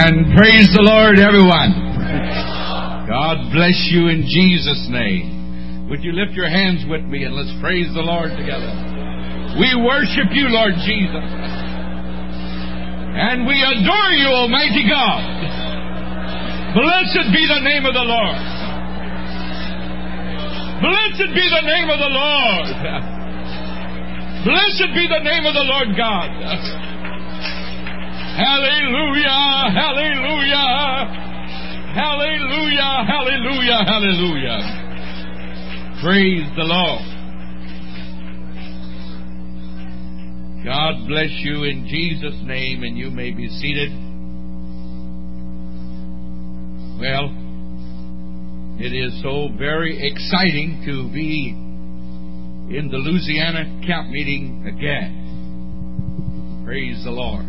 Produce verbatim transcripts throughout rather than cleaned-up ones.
Amen. Praise the Lord, everyone. God bless you in Jesus' name. Would you lift your hands with me and let's praise the Lord together. We worship you, Lord Jesus. And we adore you, Almighty God. Blessed be the name of the Lord. Blessed be the name of the Lord. Blessed be the name of the Lord God. Hallelujah, hallelujah, hallelujah, hallelujah, hallelujah. Praise the Lord. God bless you in Jesus' name, and you may be seated. Well, it is so very exciting to be in the Louisiana camp meeting again. Praise the Lord.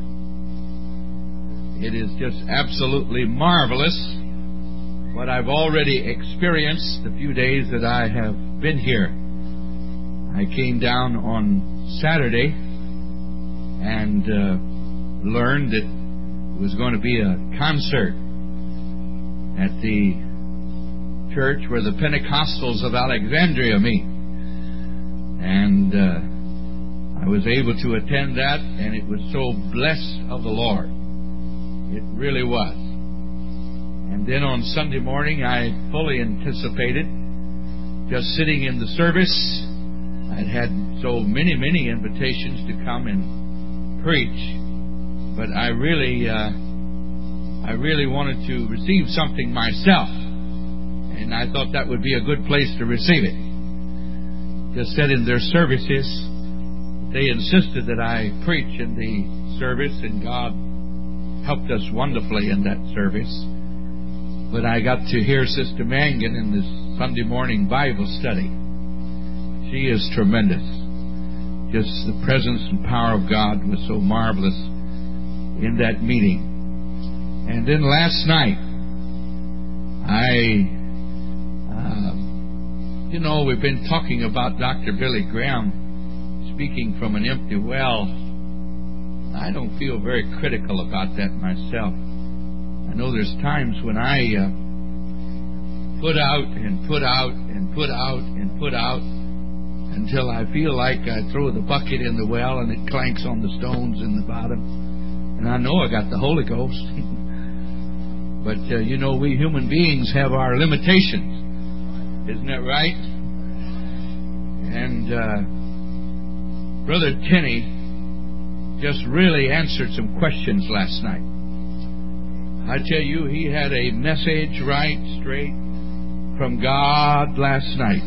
It is just absolutely marvelous what I've already experienced the few days that I have been here. I came down on Saturday and uh, learned that it was going to be a concert at the church where the Pentecostals of Alexandria meet. And uh, I was able to attend that, and it was so blessed of the Lord. It really was. And then on Sunday morning, I fully anticipated just sitting in the service. I'd had so many, many invitations to come and preach, but I really, uh, I really wanted to receive something myself, and I thought that would be a good place to receive it. Just said in their services, they insisted that I preach in the service, and God helped us wonderfully in that service. But I got to hear Sister Mangan in this Sunday morning Bible study. She is tremendous. Just the presence and power of God was so marvelous in that meeting. And then last night, I, uh, you know, we've been talking about Doctor Billy Graham speaking from an empty well. I don't feel very critical about that myself. I know there's times when I uh, put out and put out and put out and put out until I feel like I throw the bucket in the well and it clanks on the stones in the bottom. And I know I got the Holy Ghost. But, uh, you know, we human beings have our limitations. Isn't that right? And uh, Brother Tenney just really answered some questions last night. I tell you, he had a message right straight from God last night.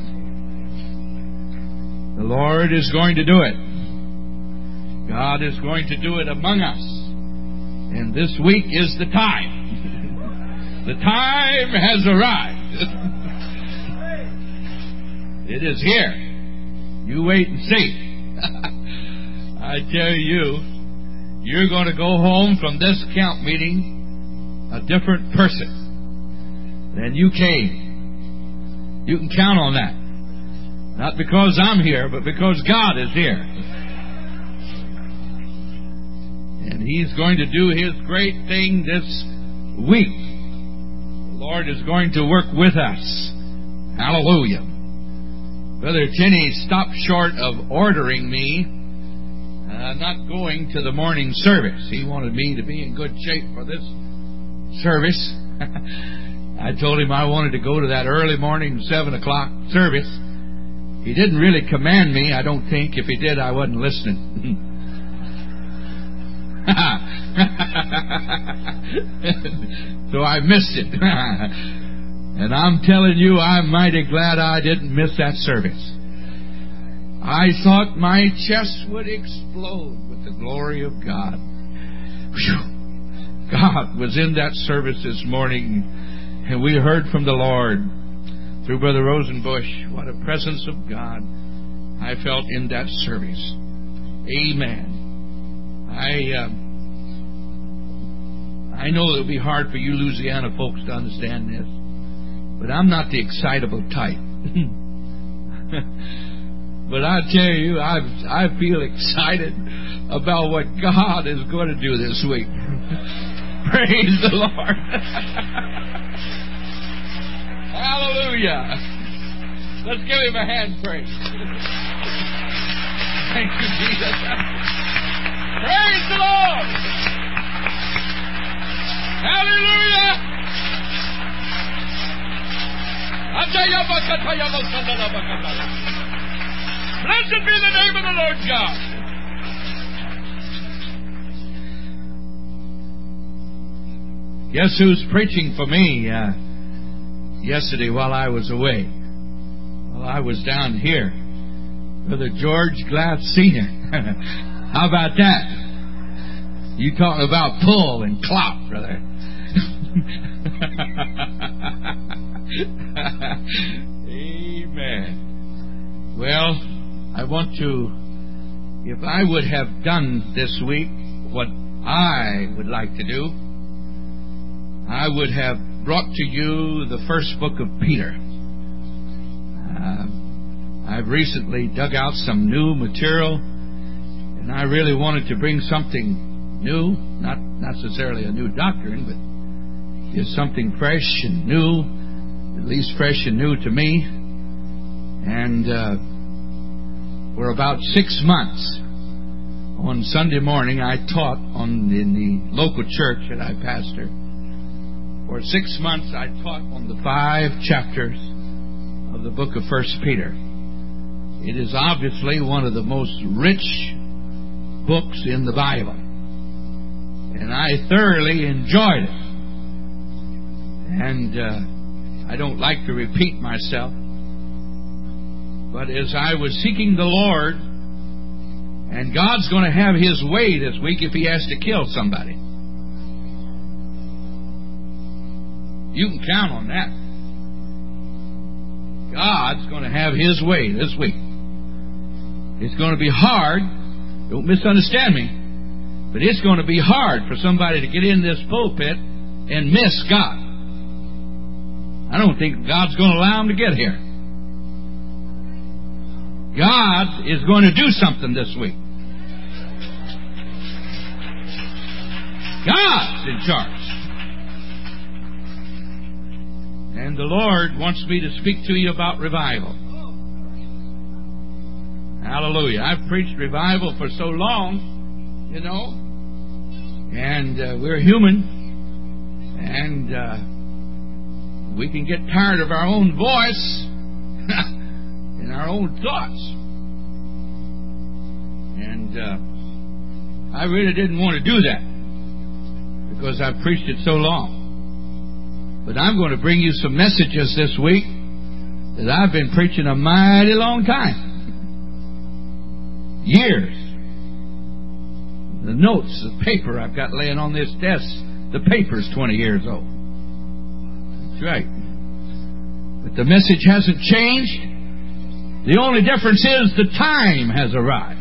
The Lord is going to do it. God is going to do it among us. And this week is the time. The time has arrived. It is here. You wait and see. I tell you, you're going to go home from this camp meeting a different person than you came. You can count on that. Not because I'm here, but because God is here. And He's going to do His great thing this week. The Lord is going to work with us. Hallelujah. Brother Tenney stopped short of ordering me Uh, not going to the morning service. He wanted me to be in good shape for this service. I told him I wanted to go to that early morning seven o'clock service. He didn't really command me, I don't think. If he did, I wasn't listening. So I missed it. And I'm telling you, I'm mighty glad I didn't miss that service. I thought my chest would explode with the glory of God. Whew. God was in that service this morning, and we heard from the Lord through Brother Rosenbush. What a presence of God I felt in that service. Amen. I uh, I know it'll be hard for you Louisiana folks to understand this, but I'm not the excitable type. But I tell you, I I feel excited about what God is going to do this week. Praise the Lord. Hallelujah. Let's give Him a hand praise. Thank you, Jesus. Praise the Lord. Hallelujah. Blessed be the name of the Lord God. Guess who's preaching for me uh, yesterday while I was away? While I was down here. Brother George Glass Senior How about that? You talking about pull and clop, brother. Amen. Well, I want to, if I would have done this week what I would like to do, I would have brought to you the first book of Peter. Uh, I've recently dug out some new material, and I really wanted to bring something new, not necessarily a new doctrine, but just something fresh and new, at least fresh and new to me. And uh, for about six months, on Sunday morning, I taught on in the local church that I pastor. For six months, I taught on the five chapters of the book of First Peter. It is obviously one of the most rich books in the Bible, and I thoroughly enjoyed it. And uh, I don't like to repeat myself, but as I was seeking the Lord, and God's going to have His way this week if He has to kill somebody. You can count on that. God's going to have His way this week. It's going to be hard. Don't misunderstand me. But it's going to be hard for somebody to get in this pulpit and miss God. I don't think God's going to allow him to get here. God is going to do something this week. God's in charge. And the Lord wants me to speak to you about revival. Hallelujah. I've preached revival for so long, you know, and uh, we're human, and uh, we can get tired of our own voice and our own thoughts. And uh, I really didn't want to do that because I've preached it so long. But I'm going to bring you some messages this week that I've been preaching a mighty long time. Years. The notes, the paper I've got laying on this desk, the paper's twenty years old. That's right. But the message hasn't changed. The only difference is the time has arrived.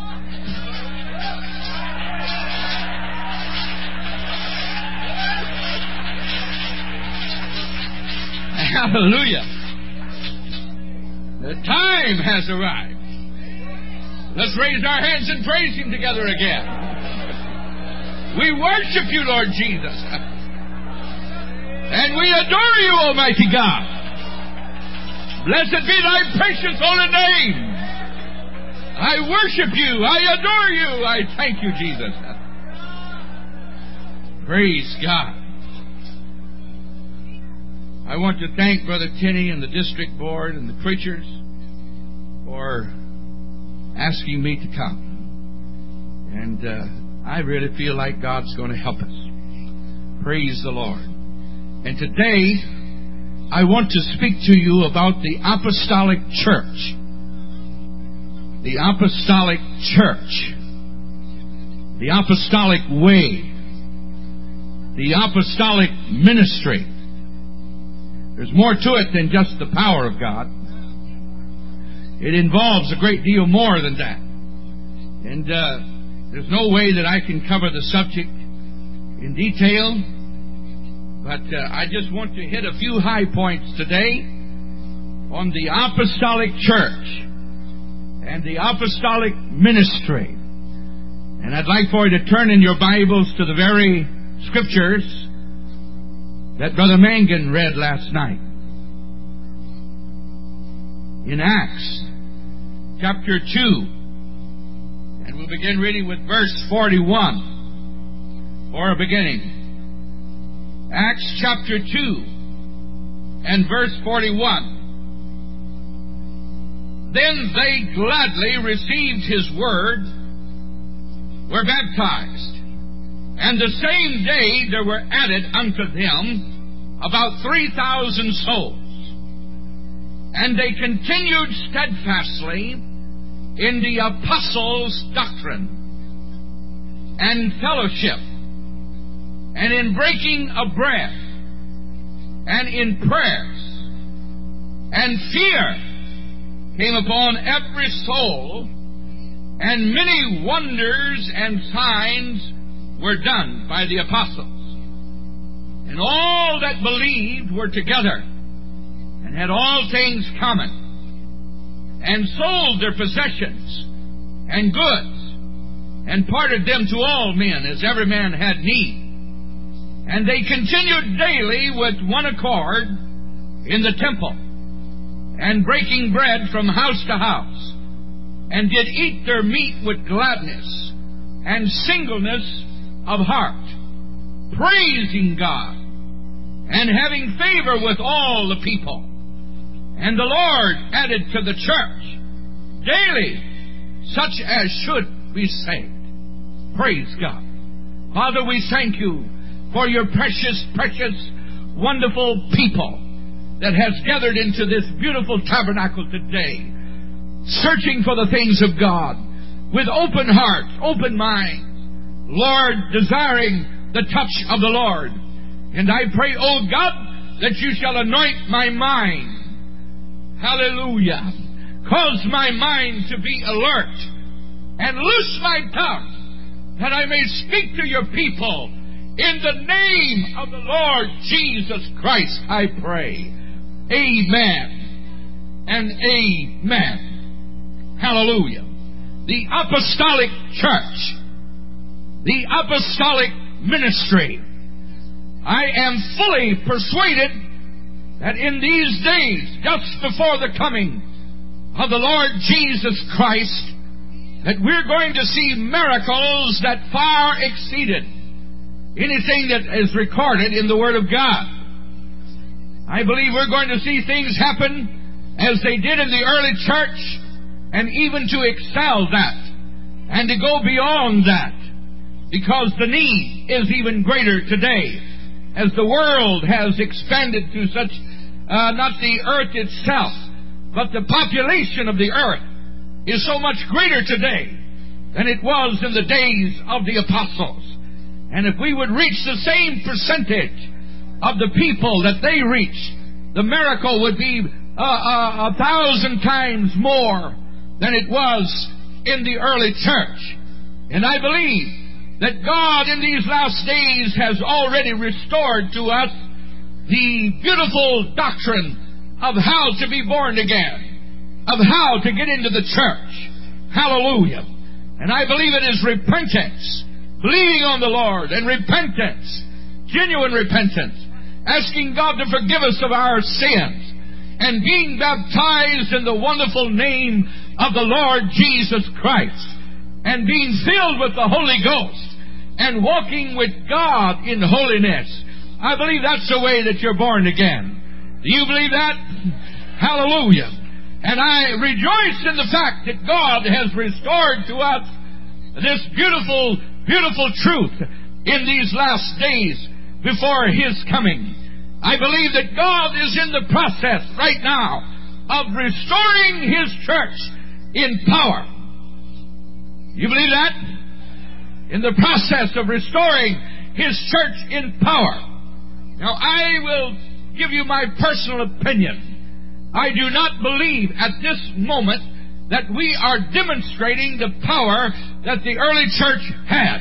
Hallelujah. The time has arrived. Let's raise our hands and praise Him together again. We worship You, Lord Jesus. And we adore You, Almighty God. Blessed be Thy precious holy name. I worship You. I adore You. I thank You, Jesus. Praise God. I want to thank Brother Tenney and the district board and the preachers for asking me to come. And uh, I really feel like God's going to help us. Praise the Lord. And today, I want to speak to you about the apostolic church. The apostolic church. The apostolic way. The apostolic ministry. There's more to it than just the power of God. It involves a great deal more than that. And uh, there's no way that I can cover the subject in detail. But uh, I just want to hit a few high points today on the apostolic church and the apostolic ministry. And I'd like for you to turn in your Bibles to the very scriptures that Brother Mangan read last night. In Acts chapter two. And we'll begin reading with verse forty-one for a beginning. Acts chapter two and verse forty-one. Then they gladly received his word, were baptized, and the same day there were added unto them about three thousand souls. And they continued steadfastly in the apostles' doctrine and fellowship, and in breaking of bread, and in prayers. And fear came upon every soul, and many wonders and signs were done by the apostles. And all that believed were together, and had all things common, and sold their possessions and goods, and parted them to all men, as every man had need. And they continued daily with one accord in the temple, and breaking bread from house to house, and did eat their meat with gladness and singleness of heart, praising God, and having favor with all the people. And the Lord added to the church daily such as should be saved. Praise God. Father, we thank you for your precious, precious, wonderful people that has gathered into this beautiful tabernacle today, searching for the things of God with open hearts, open minds, Lord, desiring the touch of the Lord. And I pray, oh God, that you shall anoint my mind. Hallelujah. Cause my mind to be alert, and loose my tongue, that I may speak to your people in the name of the Lord Jesus Christ, I pray. Amen and amen. Hallelujah. The apostolic church, the apostolic ministry. I am fully persuaded that in these days, just before the coming of the Lord Jesus Christ, that we're going to see miracles that far exceeded anything that is recorded in the Word of God. I believe we're going to see things happen as they did in the early church, and even to excel that, and to go beyond that, because the need is even greater today, as the world has expanded to such, uh, not the earth itself, but the population of the earth is so much greater today than it was in the days of the apostles. And if we would reach the same percentage of the people that they reached, the miracle would be uh, uh, a thousand times more than it was in the early church. And I believe that God in these last days has already restored to us the beautiful doctrine of how to be born again, of how to get into the church. Hallelujah. And I believe it is repentance, believing on the Lord, and repentance, genuine repentance, asking God to forgive us of our sins, and being baptized in the wonderful name of the Lord Jesus Christ, and being filled with the Holy Ghost, and walking with God in holiness. I believe that's the way that you're born again. Do you believe that? Hallelujah. And I rejoice in the fact that God has restored to us this beautiful, beautiful truth in these last days before His coming. I believe that God is in the process right now of restoring His church in power. You believe that? In the process of restoring His church in power. Now, I will give you my personal opinion. I do not believe at this moment that we are demonstrating the power that the early church had.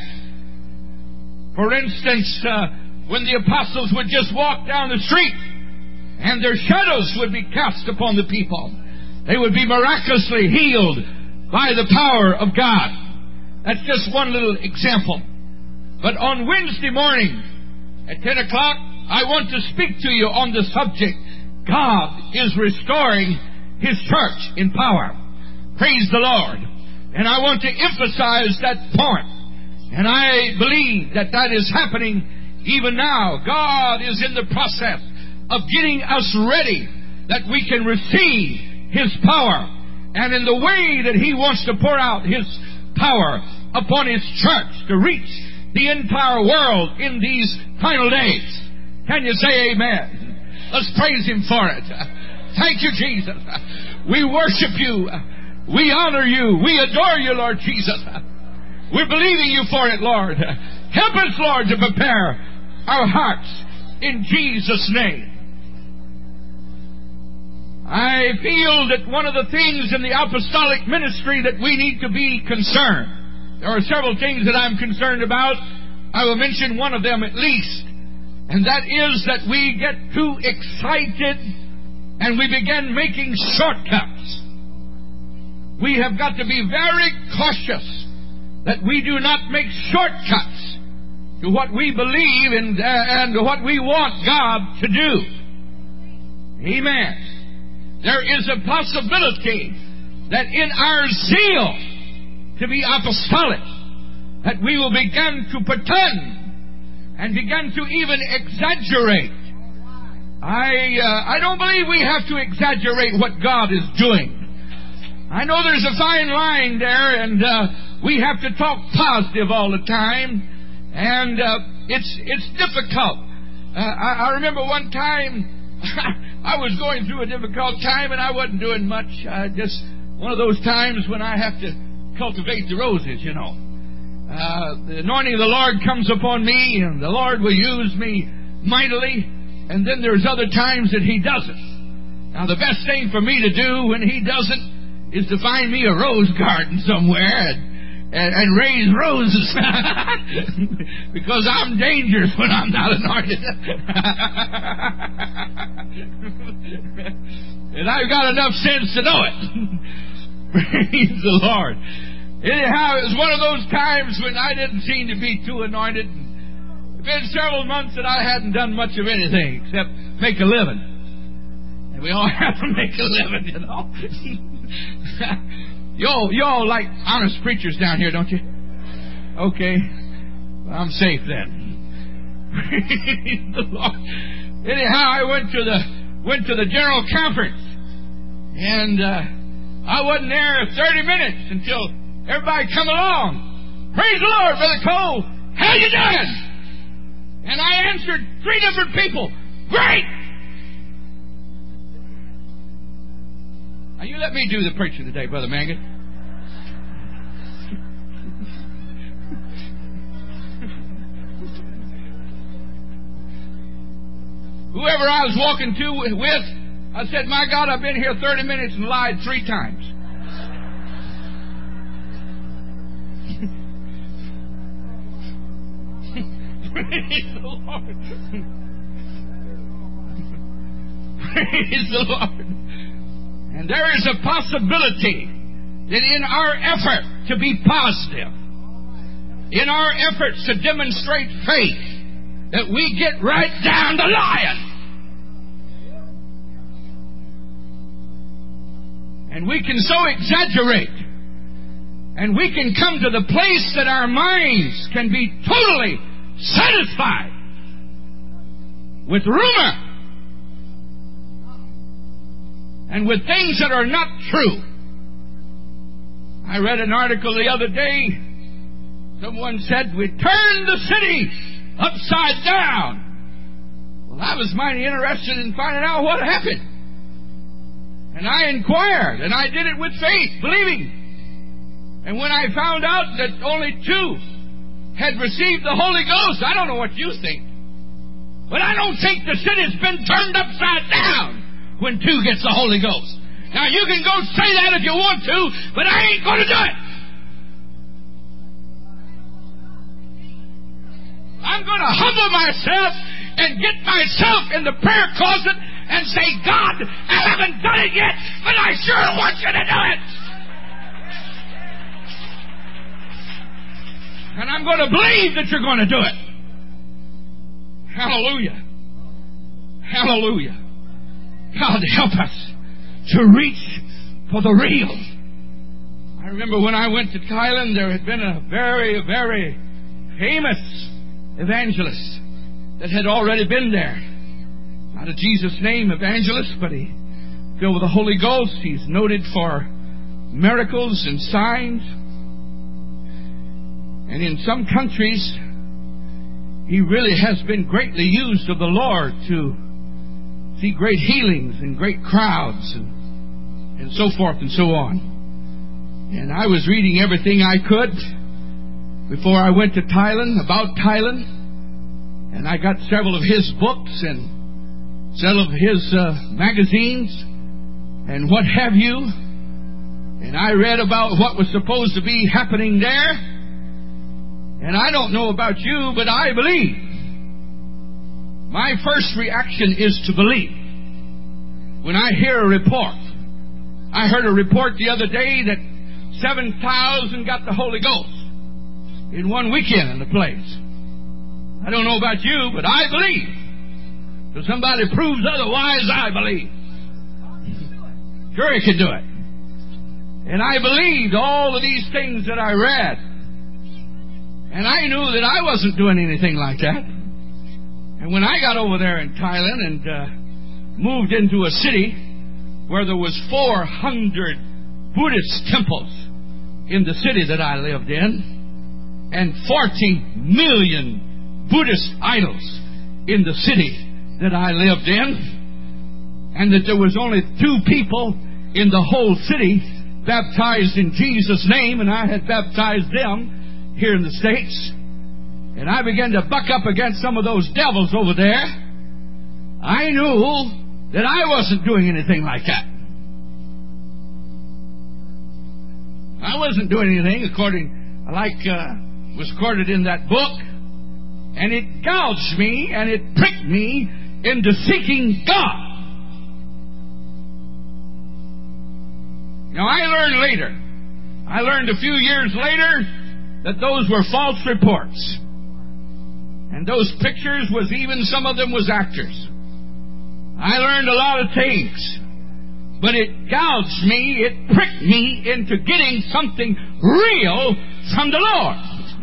For instance, uh, when the apostles would just walk down the street and their shadows would be cast upon the people, they would be miraculously healed by the power of God. That's just one little example. But on Wednesday morning, At ten o'clock, I want to speak to you on the subject, God is restoring His church in power. Praise the Lord. And I want to emphasize that point. And I believe that that is happening even now. God is in the process of getting us ready that we can receive His power. And in the way that He wants to pour out His power upon His church to reach the entire world in these final days. Can you say amen? Let's praise Him for it. Thank you, Jesus. We worship You. We honor You. We adore You, Lord Jesus. We're believing You for it, Lord. Help us, Lord, to prepare our hearts in Jesus' name. I feel that one of the things in the apostolic ministry that we need to be concerned. There are several things that I'm concerned about. I will mention one of them at least. And that is that we get too excited and we begin making shortcuts. We have got to be very cautious that we do not make shortcuts to what we believe in, uh, and what we want God to do. Amen. There is a possibility that in our zeal to be apostolic, that we will begin to pretend and begin to even exaggerate. I uh, I don't believe we have to exaggerate what God is doing. I know there's a fine line there, and uh, we have to talk positive all the time, and uh, it's it's difficult. Uh, I, I remember one time I was going through a difficult time, and I wasn't doing much. Uh, just one of those times when I have to cultivate the roses, you know. Uh, the anointing of the Lord comes upon me, and the Lord will use me mightily, and then there's other times that He doesn't. Now, the best thing for me to do when He doesn't is to find me a rose garden somewhere and, and, and raise roses. Because I'm dangerous when I'm not anointed. And I've got enough sense to know it. Praise the Lord. Anyhow, it was one of those times when I didn't seem to be too anointed. It's been several months that I hadn't done much of anything except make a living. And we all have to make a living, you know. you all, you all like honest preachers down here, don't you? Okay. Well, I'm safe then. Praise the Lord. Anyhow, I went to the went to the general conference. And uh, I wasn't there thirty minutes until everybody come along. Praise the Lord, Brother Cole. How you doing? And I answered three different people. Great! Now you let me do the preaching today, Brother Mangan. Whoever I was walking to with, I said, my God, I've been here thirty minutes and lied three times. Praise the Lord. Praise the Lord. And there is a possibility that in our effort to be positive, in our efforts to demonstrate faith, that we get right down the line. And we can so exaggerate. And we can come to the place that our minds can be totally satisfied with rumor and with things that are not true. I read an article the other day. Someone said, we turned the city upside down. Well, I was mighty interested in finding out what happened. And I inquired, and I did it with faith, believing. And when I found out that only two had received the Holy Ghost, I don't know what you think, but I don't think the city's been turned upside down when two gets the Holy Ghost. Now, you can go say that if you want to, but I ain't going to do it. I'm going to humble myself and get myself in the prayer closet and say, God, I haven't done it yet, but I sure want you to do it. And I'm going to believe that you're going to do it. Hallelujah. Hallelujah. God help us to reach for the real. I remember when I went to Thailand, there had been a very, very famous evangelist that had already been there. Not a Jesus name evangelist, but he filled with the Holy Ghost. He's noted for miracles and signs. And in some countries, he really has been greatly used of the Lord to see great healings and great crowds and, and so forth and so on. And I was reading everything I could before I went to Thailand, about Thailand. And I got several of his books and several of his uh, magazines and what have you. And I read about what was supposed to be happening there. And I don't know about you, but I believe. My first reaction is to believe. When I hear a report, I heard a report the other day that seven thousand got the Holy Ghost in one weekend in the place. I don't know about you, but I believe. If somebody proves otherwise, I believe. Sure, he can do it. And I believed all of these things that I read. And I knew that I wasn't doing anything like that. And when I got over there in Thailand and uh, moved into a city where there was four hundred Buddhist temples in the city that I lived in, and forty million Buddhist idols in the city that I lived in, and that there was only two people in the whole city baptized in Jesus' name, and I had baptized them here in the States, and I began to buck up against some of those devils over there. I knew that I wasn't doing anything like that. I wasn't doing anything according, like uh, was quoted in that book, and it gouged me and it pricked me into seeking God. Now, I learned later, I learned a few years later that those were false reports. And those pictures was even, some of them was actors. I learned a lot of things. But it gouged me, it pricked me into getting something real from the Lord.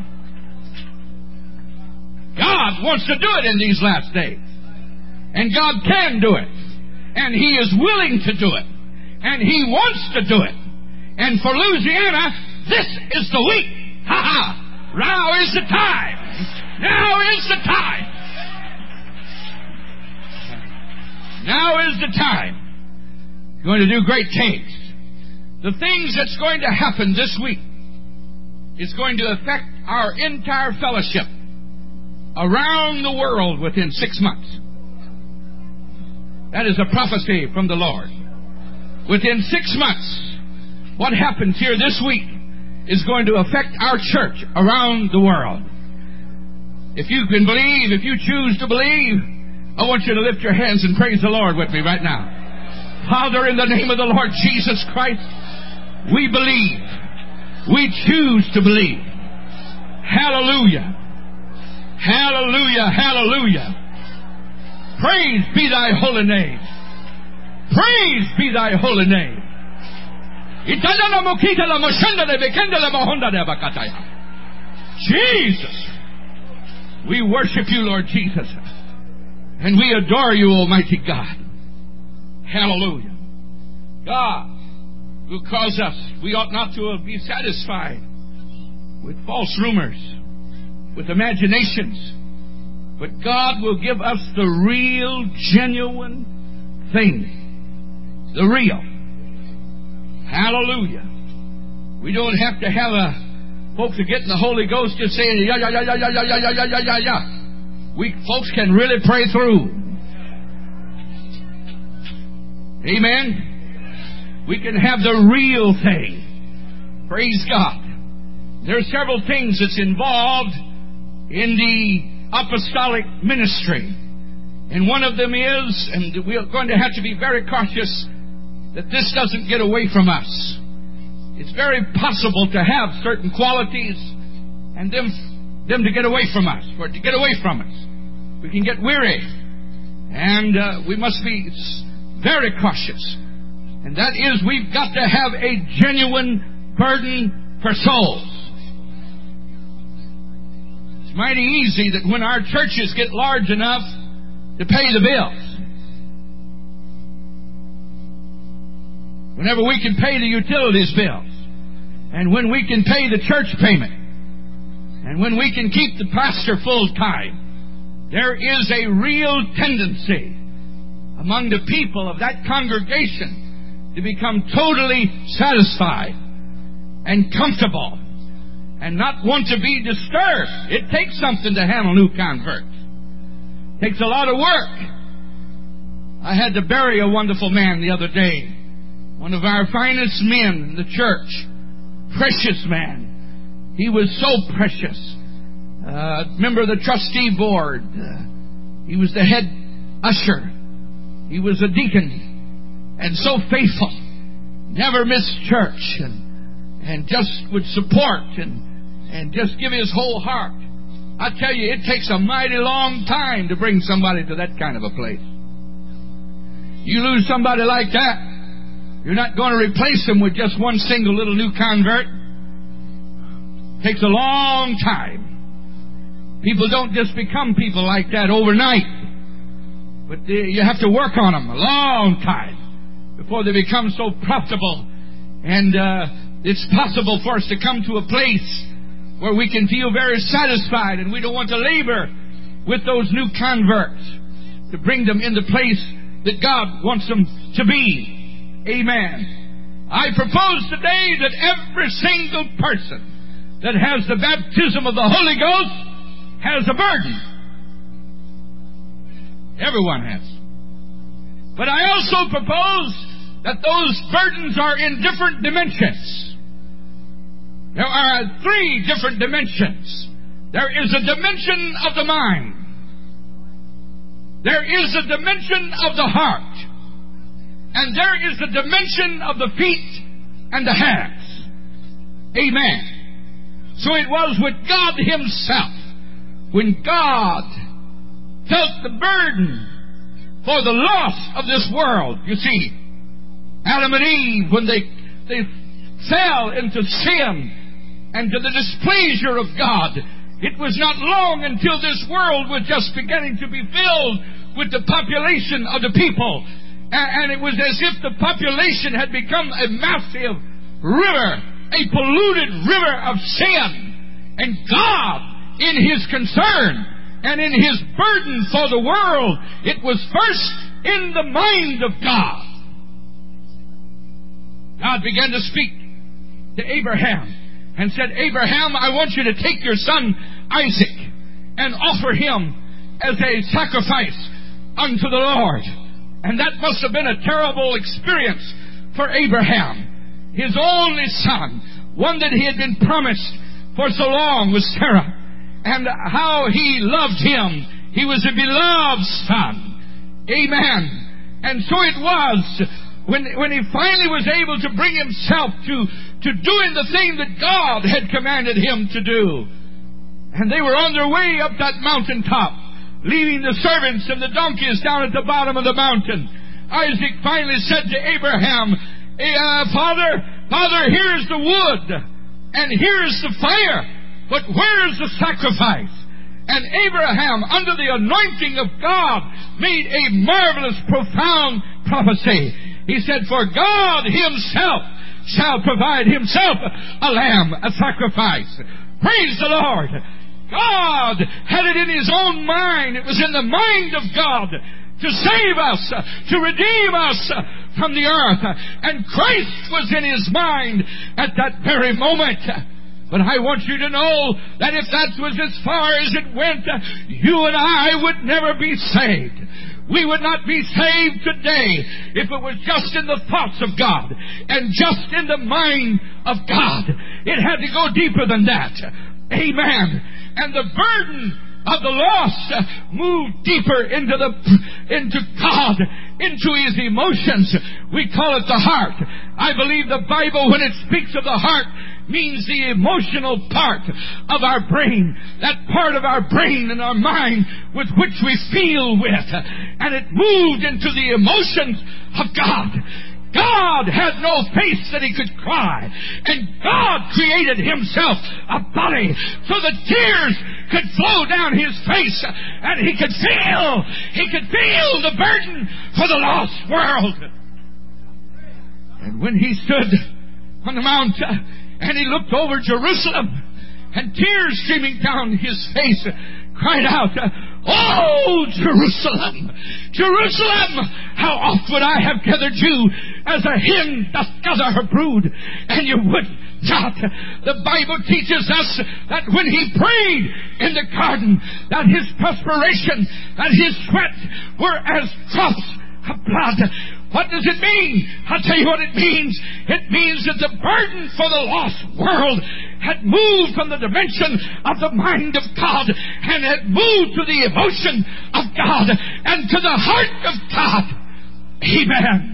God wants to do it in these last days. And God can do it. And He is willing to do it. And He wants to do it. And for Louisiana, this is the week. Ha ha! Now is the time. Now is the time. Now is the time. You're going to do great things. The things that's going to happen this week is going to affect our entire fellowship around the world within six months. That is a prophecy from the Lord. Within six months, what happens here this week is going to affect our church around the world. If you can believe, if you choose to believe, I want you to lift your hands and praise the Lord with me right now. Father, in the name of the Lord Jesus Christ, we believe. We choose to believe. Hallelujah. Hallelujah. Hallelujah. Praise be thy holy name. Praise be thy holy name. Jesus. We worship you, Lord Jesus. And we adore you, Almighty God. Hallelujah. God will cause us, we ought not to be satisfied with false rumors, with imaginations, but God will give us the real, genuine thing. The real. Hallelujah. We don't have to have a folks are getting the Holy Ghost just saying yeah, yeah, yeah, yeah, yeah, yeah, yeah, yeah, yeah, yeah. We folks can really pray through. Amen. We can have the real thing. Praise God. There are several things that's involved in the apostolic ministry. And one of them is, and we're going to have to be very cautious that this doesn't get away from us. It's very possible to have certain qualities and them, them to get away from us, or to get away from us. we can get weary. And uh, we must be very cautious. And that is, we've got to have a genuine burden for souls. It's mighty easy that when our churches get large enough to pay the bills, whenever we can pay the utilities bills, and when we can pay the church payment, and when we can keep the pastor full time, there is a real tendency among the people of that congregation to become totally satisfied and comfortable and not want to be disturbed. It takes something to handle new converts. It takes a lot of work. I had to bury a wonderful man the other day. One of our finest men in the church. Precious man. He was so precious. Uh, member of the trustee board. Uh, he was the head usher. He was a deacon. And so faithful. Never missed church. And, and just would support and, and just give his whole heart. I tell you, it takes a mighty long time to bring somebody to that kind of a place. You lose somebody like that, you're not going to replace them with just one single little new convert. It takes a long time. People don't just become people like that overnight. But they, you have to work on them a long time before they become so profitable. And uh, it's possible for us to come to a place where we can feel very satisfied, and we don't want to labor with those new converts to bring them in the place that God wants them to be. Amen. I propose today that every single person that has the baptism of the Holy Ghost has a burden. Everyone has. But I also propose that those burdens are in different dimensions. There are three different dimensions. There is a dimension of the mind. There is a dimension of the heart. And there is a dimension of the feet and the hands. Amen. So it was with God Himself. When God felt the burden for the loss of this world. You see, Adam and Eve, when they, they fell into sin and to the displeasure of God, it was not long until this world was just beginning to be filled with the population of the people. And it was as if the population had become a massive river, a polluted river of sin. And God, in His concern and in His burden for the world, it was first in the mind of God. God began to speak to Abraham and said, Abraham, I want you to take your son Isaac and offer him as a sacrifice unto the Lord. And that must have been a terrible experience for Abraham. His only son, one that he had been promised for so long, was Sarah. And how he loved him. He was a beloved son. Amen. And so it was when, when he finally was able to bring himself to, to doing the thing that God had commanded him to do. And they were on their way up that mountaintop, leaving the servants and the donkeys down at the bottom of the mountain. Isaac finally said to Abraham, hey, uh, Father, Father, here's the wood, and here's the fire, but where's the sacrifice? And Abraham, under the anointing of God, made a marvelous, profound prophecy. He said, for God Himself shall provide Himself a lamb, a sacrifice. Praise the Lord. God had it in His own mind. It was in the mind of God to save us, to redeem us from the earth. And Christ was in His mind at that very moment. But I want you to know that if that was as far as it went, you and I would never be saved. We would not be saved today if it was just in the thoughts of God and just in the mind of God. It had to go deeper than that. Amen. And the burden of the lost moved deeper into the into God into his emotions. We call it the heart. I believe the Bible, when it speaks of the heart, means the emotional part of our brain, that part of our brain and our mind with which we feel with. And it moved into the emotions of God. God had no face that he could cry. And God created himself a body so the tears could flow down his face and he could feel, he could feel the burden for the lost world. And when he stood on the mount and he looked over Jerusalem and tears streaming down his face, cried out, "Oh, Jerusalem, Jerusalem, how oft would I have gathered you as a hen doth gather her brood, and you would not." The Bible teaches us that when he prayed in the garden, that his perspiration and his sweat were as drops of blood. What does it mean? I'll tell you what it means. It means that the burden for the lost world had moved from the dimension of the mind of God and had moved to the emotion of God and to the heart of God. Amen.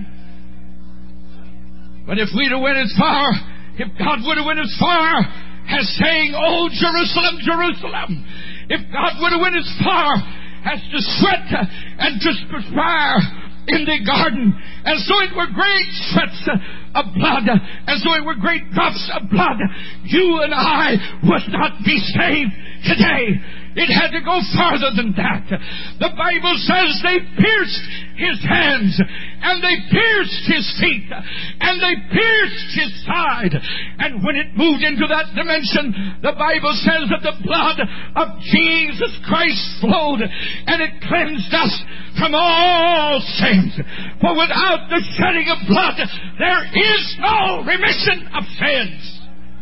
But if we'd have went as far, if God would have went as far as saying, "Oh, Jerusalem, Jerusalem," if God would have went as far as to sweat and to perspire in the garden, as though it were great sweats of blood, as though it were great drops of blood, you and I would not be saved today. It had to go farther than that. The Bible says they pierced his hands, and they pierced his feet, and they pierced his side. And when it moved into that dimension, the Bible says that the blood of Jesus Christ flowed, and it cleansed us from all sins. For without the shedding of blood, there is no remission of sins.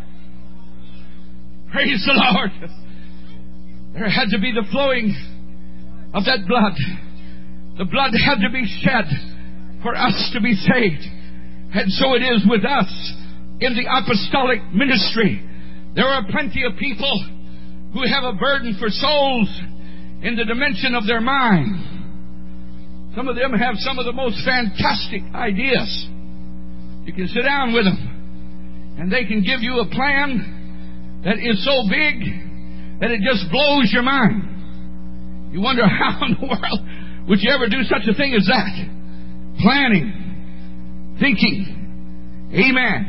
Praise the Lord. There had to be the flowing of that blood. The blood had to be shed for us to be saved. And so it is with us in the apostolic ministry. There are plenty of people who have a burden for souls in the dimension of their mind. Some of them have some of the most fantastic ideas. You can sit down with them and they can give you a plan that is so big that it just blows your mind. You wonder, how in the world would you ever do such a thing as that? Planning, thinking, amen.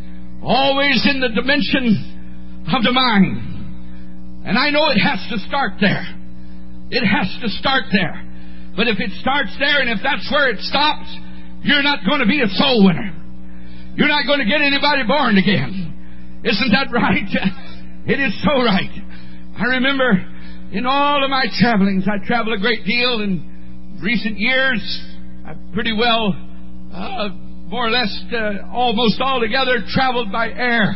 Always in the dimension of the mind. And I know it has to start there. It has to start there. But if it starts there and if that's where it stops, you're not going to be a soul winner. You're not going to get anybody born again. Isn't that right? It is so right. I remember in all of my travelings, I traveled a great deal in recent years. I've pretty well, uh, more or less, uh, almost altogether traveled by air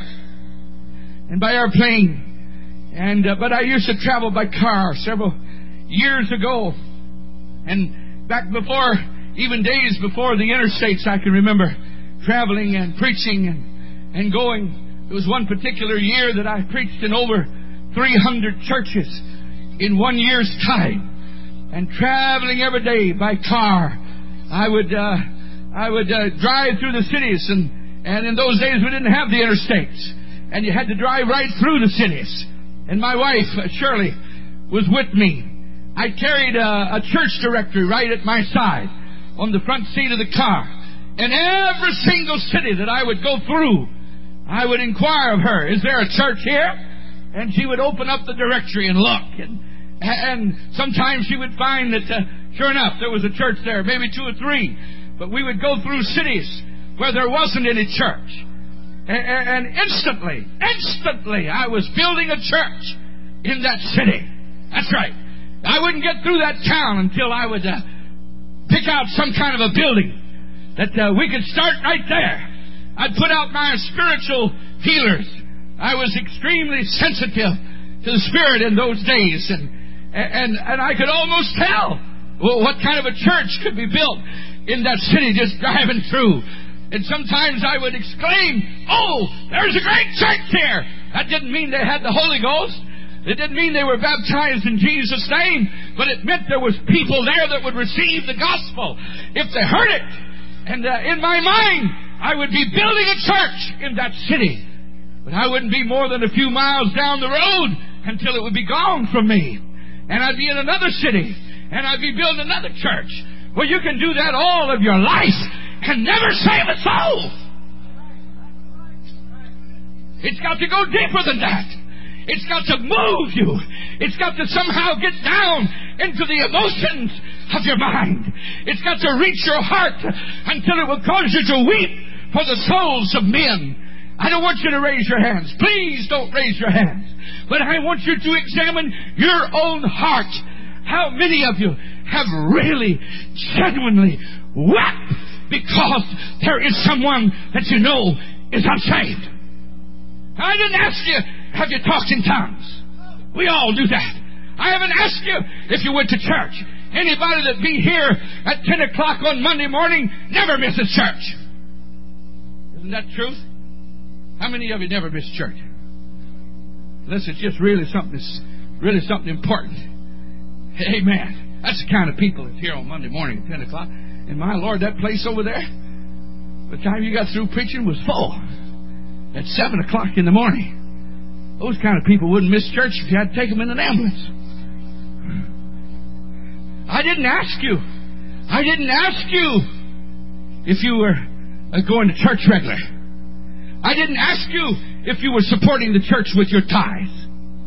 and by airplane. And uh, but I used to travel by car several years ago. And back before, even days before the interstates, I can remember traveling and preaching and, and going. There was one particular year that I preached in over three hundred churches in one year's time, and traveling every day by car. I would uh, I would uh, drive through the cities, and, and in those days we didn't have the interstates, and you had to drive right through the cities. And my wife, uh, Shirley, was with me. I carried a, a church directory right at my side on the front seat of the car. And every single city that I would go through, I would inquire of her, "Is there a church here?" And she would open up the directory and look. And, and sometimes she would find that, uh, sure enough, there was a church there, maybe two or three. But we would go through cities where there wasn't any church. And, and instantly, instantly, I was building a church in that city. That's right. I wouldn't get through that town until I would uh, pick out some kind of a building that uh, we could start right there. I'd put out my spiritual feelers. I was extremely sensitive to the Spirit in those days, and and and I could almost tell well, what kind of a church could be built in that city just driving through. And sometimes I would exclaim, "Oh, there's a great church here!" That didn't mean they had the Holy Ghost. It didn't mean they were baptized in Jesus' name. but it meant there was people there that would receive the gospel if they heard it. And uh, in my mind, I would be building a church in that city. But I wouldn't be more than a few miles down the road until it would be gone from me. And I'd be in another city, and I'd be building another church. Well, you can do that all of your life and never save a soul. It's got to go deeper than that. It's got to move you. It's got to somehow get down into the emotions of your mind. It's got to reach your heart until it will cause you to weep for the souls of men. I don't want you to raise your hands. Please don't raise your hands. But I want you to examine your own heart. How many of you have really, genuinely wept because there is someone that you know is unsaved? I didn't ask you, have you talked in tongues? We all do that. I haven't asked you if you went to church. Anybody that be here at ten o'clock on Monday morning never misses church. Isn't that truth? How many of you never miss church? Unless it's just really something, really something important. Amen. That's the kind of people that's here on Monday morning at ten o'clock. And my Lord, that place over there, by the time you got through preaching, was full. At seven o'clock in the morning. Those kind of people wouldn't miss church if you had to take them in an ambulance. I didn't ask you. I didn't ask you if you were going to church regular. I didn't ask you if you were supporting the church with your tithes.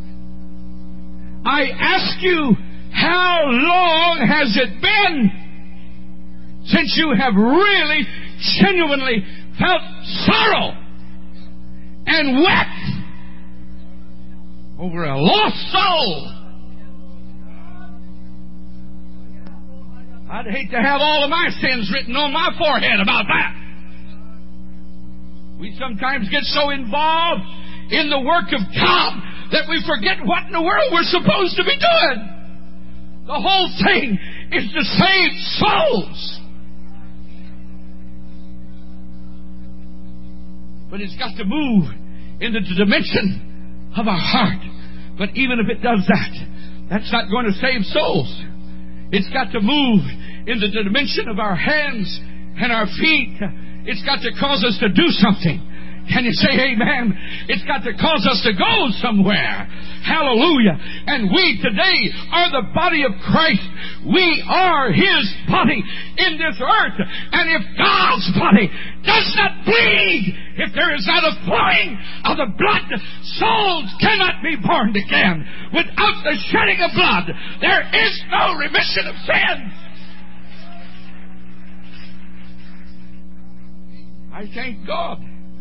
I asked you, how long has it been since you have really, genuinely felt sorrow and wept over a lost soul? I'd hate to have all of my sins written on my forehead about that. We sometimes get so involved in the work of God that we forget what in the world we're supposed to be doing. The whole thing is to save souls. But it's got to move into the dimension of our heart. But even if it does that, that's not going to save souls. It's got to move into the dimension of our hands and our feet. It's got to cause us to do something. Can you say amen? It's got to cause us to go somewhere. Hallelujah. And we today are the body of Christ. We are His body in this earth. And if God's body does not bleed, if there is not a flowing of the blood, souls cannot be born again. Without the shedding of blood, there is no remission of sins. I thank God.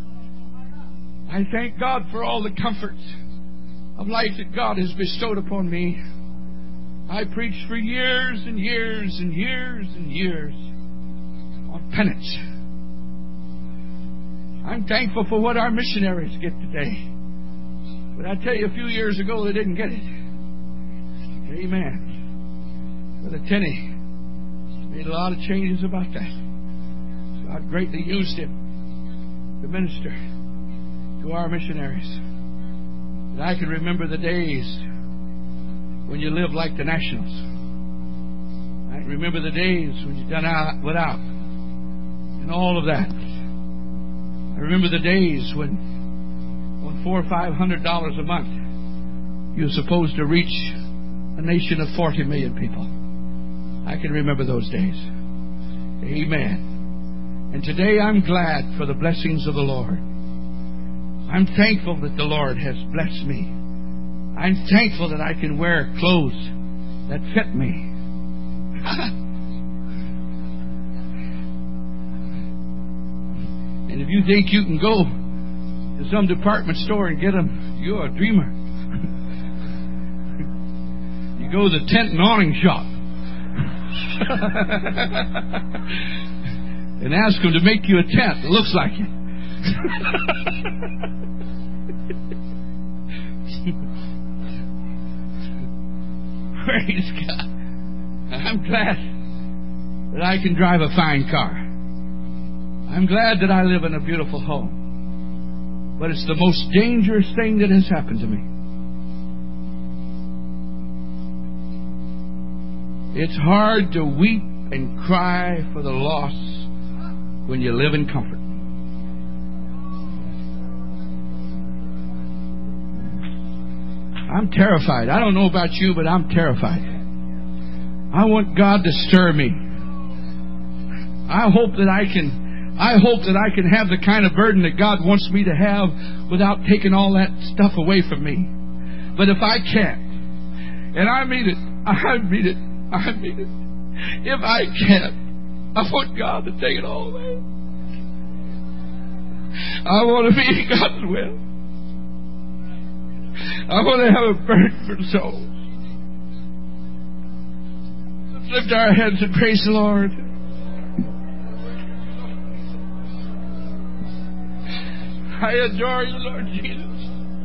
I thank God for all the comforts of life that God has bestowed upon me. I preached for years and years and years and years on penance. I'm thankful for what our missionaries get today. But I tell you, a few years ago, they didn't get it. Amen. Brother Tenney made a lot of changes about that. God greatly used him to minister to our missionaries. And I can remember the days when you lived like the nationals. I can remember the days when you done out without and all of that. I remember the days when on four or five hundred dollars a month you were supposed to reach a nation of forty million people. I can remember those days. Amen. And today I'm glad for the blessings of the Lord. I'm thankful that the Lord has blessed me. I'm thankful that I can wear clothes that fit me. And if you think you can go to some department store and get them, you're a dreamer. You go to the tent and awning shop and ask them to make you a tent that looks like it. Praise God. I'm glad that I can drive a fine car. I'm glad that I live in a beautiful home. But it's the most dangerous thing that has happened to me. It's hard to weep and cry for the lost when you live in comfort. I'm terrified. I don't know about you, but I'm terrified. I want God to stir me. I hope that I can I hope that I can have the kind of burden that God wants me to have without taking all that stuff away from me. But if I can't, and I mean it, I mean it, I mean it, if I can't, I want God to take it all away. I want to be in God's will. I want to have a burden for souls. Let's lift our heads and praise the Lord. I adore you, Lord Jesus.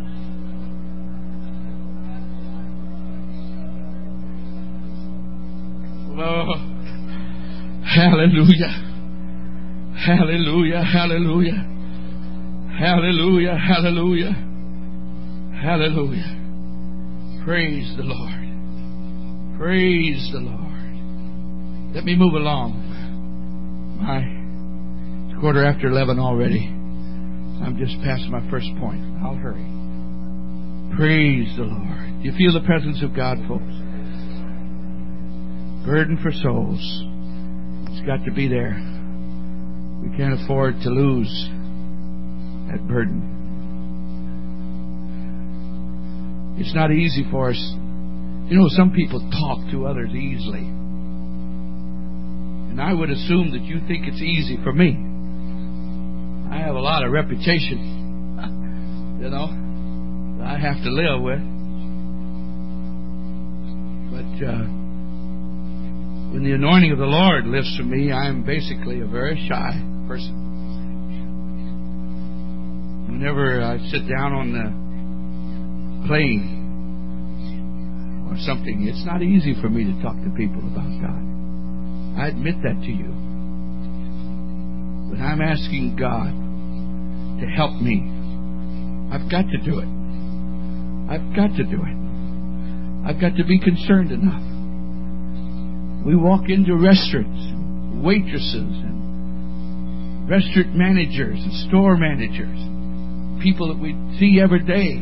Oh, hallelujah. Hallelujah, hallelujah. Hallelujah, hallelujah. Hallelujah. Praise the Lord. Praise the Lord. Let me move along. My, it's quarter after eleven already. I'm just past my first point. I'll hurry. Praise the Lord. Do you feel the presence of God, folks? Burden for souls. It's got to be there. We can't afford to lose that burden. It's not easy for us. You know, some people talk to others easily. And I would assume that you think it's easy for me. I have a lot of reputation, you know, that I have to live with. But uh, when the anointing of the Lord lifts from me, I'm basically a very shy person. Whenever I sit down on the plane or something, it's not easy for me to talk to people about God. I admit that to you. But I'm asking God to help me. I've got to do it. I've got to do it. I've got to be concerned enough. We walk into restaurants, waitresses, and restaurant managers, and store managers, people that we see every day.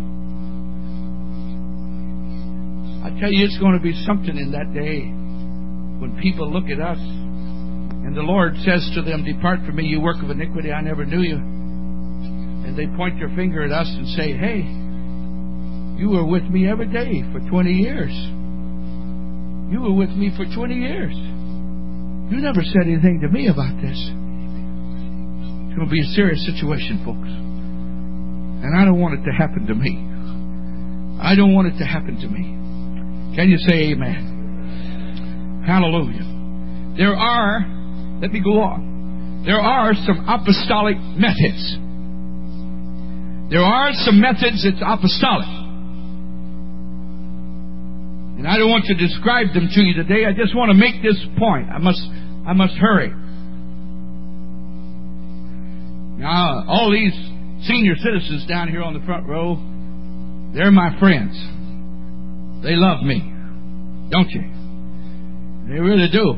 I tell you, it's going to be something in that day when people look at us and the Lord says to them, "Depart from me, you work of iniquity, I never knew you." And they point their finger at us and say, "Hey, you were with me every day for twenty years. You were with me for twenty years. You never said anything to me about this." It's going to be a serious situation, folks. And I don't want it to happen to me. I don't want it to happen to me. Can you say amen? Hallelujah. There are, let me go on. There are some apostolic methods. There are some methods that's apostolic. And I don't want to describe them to you today. I just want to make this point. I must, I must hurry. Now, all these senior citizens down here on the front row, they're my friends. They love me, don't you? They really do.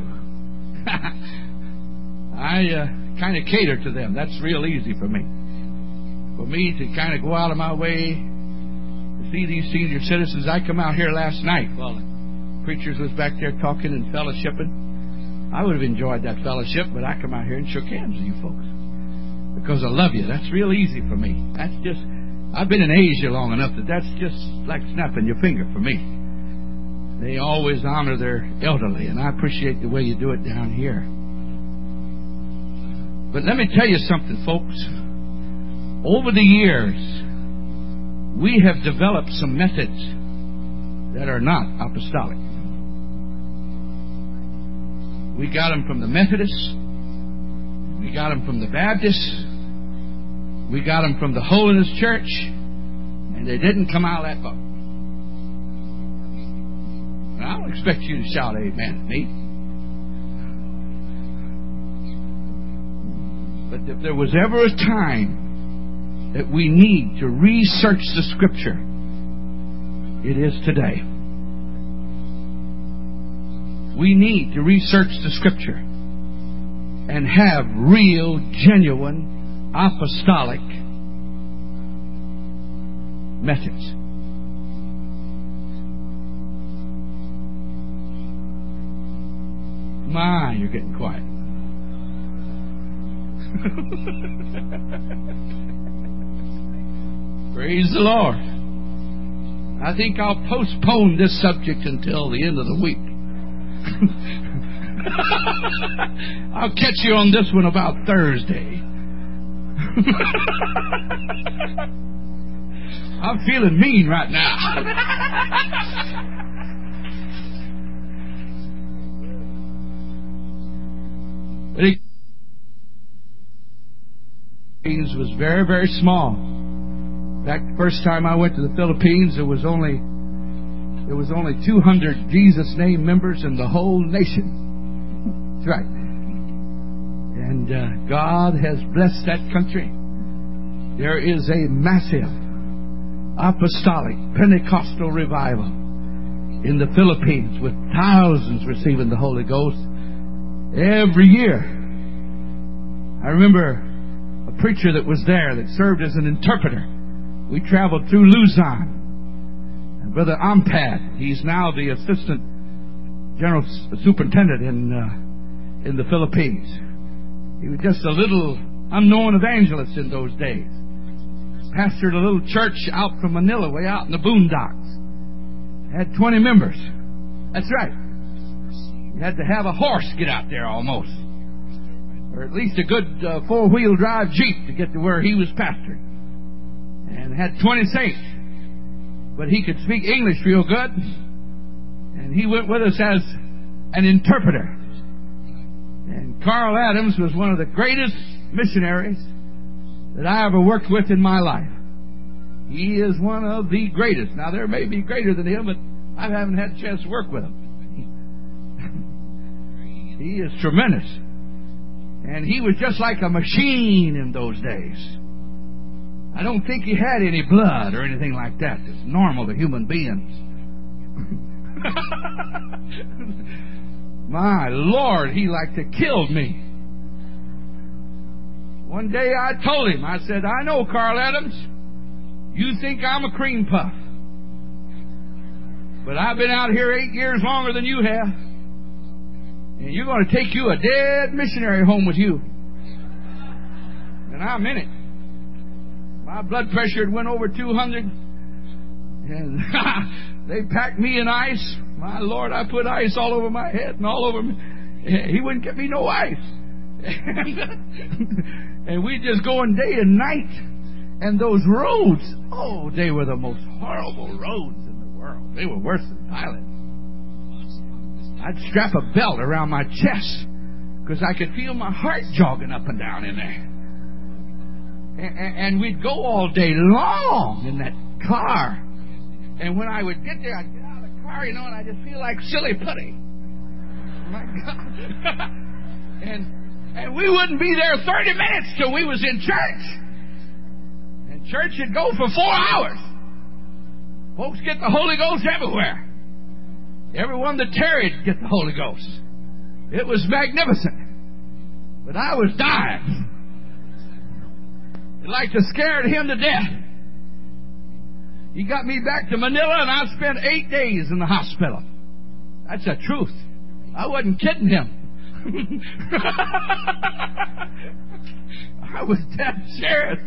I uh, kind of cater to them. That's real easy for me. For me to kind of go out of my way to see these senior citizens. I come out here last night while the preachers was back there talking and fellowshipping. I would have enjoyed that fellowship, but I come out here and shook hands with you folks because I love you. That's real easy for me. That's just, I've been in Asia long enough that that's just like snapping your finger for me. They always honor their elderly, and I appreciate the way you do it down here. But let me tell you something, folks. Over the years, we have developed some methods that are not apostolic. We got them from the Methodists. We got them from the Baptists. We got them from the Holiness Church. And they didn't come out of that book. I don't expect you to shout amen at me. But if there was ever a time that we need to research the Scripture, it is today. We need to research the Scripture and have real, genuine, apostolic methods. My, you're getting quiet. Praise the Lord. I think I'll postpone this subject until the end of the week. I'll catch you on this one about Thursday. I'm feeling mean right now. It was very, very small. In fact, the first time I went to the Philippines, there was only there was only two hundred Jesus name members in the whole nation. That's right. And uh, God has blessed that country. There is a massive apostolic Pentecostal revival in the Philippines with thousands receiving the Holy Ghost every year. I remember a preacher that was there that served as an interpreter. We traveled through Luzon. And Brother Ampad, he's now the assistant general superintendent in uh, in the Philippines. He was just a little unknown evangelist in those days. Pastored a little church out from Manila, way out in the boondocks. Had twenty members. That's right. You had to have a horse get out there almost. Or at least a good uh, four-wheel drive Jeep to get to where he was pastoring. And had twenty saints. But he could speak English real good. And he went with us as an interpreter. And Carl Adams was one of the greatest missionaries that I ever worked with in my life. He is one of the greatest. Now, there may be greater than him, but I haven't had a chance to work with him. He is tremendous. And he was just like a machine in those days. I don't think he had any blood or anything like that. It's normal to human beings. My Lord, he like to kill me. One day I told him, I said, I know, Carl Adams, you think I'm a cream puff. But I've been out here eight years longer than you have. And you're going to take you a dead missionary home with you. And I'm in it. My blood pressure had went over two hundred. And they packed me in ice. My Lord, I put ice all over my head and all over me. He wouldn't get me no ice. And we just going day and night. And those roads, oh, they were the most horrible roads in the world. They were worse than Thailand. I'd strap a belt around my chest because I could feel my heart jogging up and down in there. And, and we'd go all day long in that car. And when I would get there, I'd get out of the car, you know, and I just feel like silly putty. My God. and and we wouldn't be there thirty minutes till we was in church. And church would go for four hours. Folks get the Holy Ghost everywhere. Everyone that tarried get the Holy Ghost. It was magnificent. But I was dying. It like to scared him to death. He got me back to Manila and I spent eight days in the hospital. That's the truth. I wasn't kidding him. I was dead serious.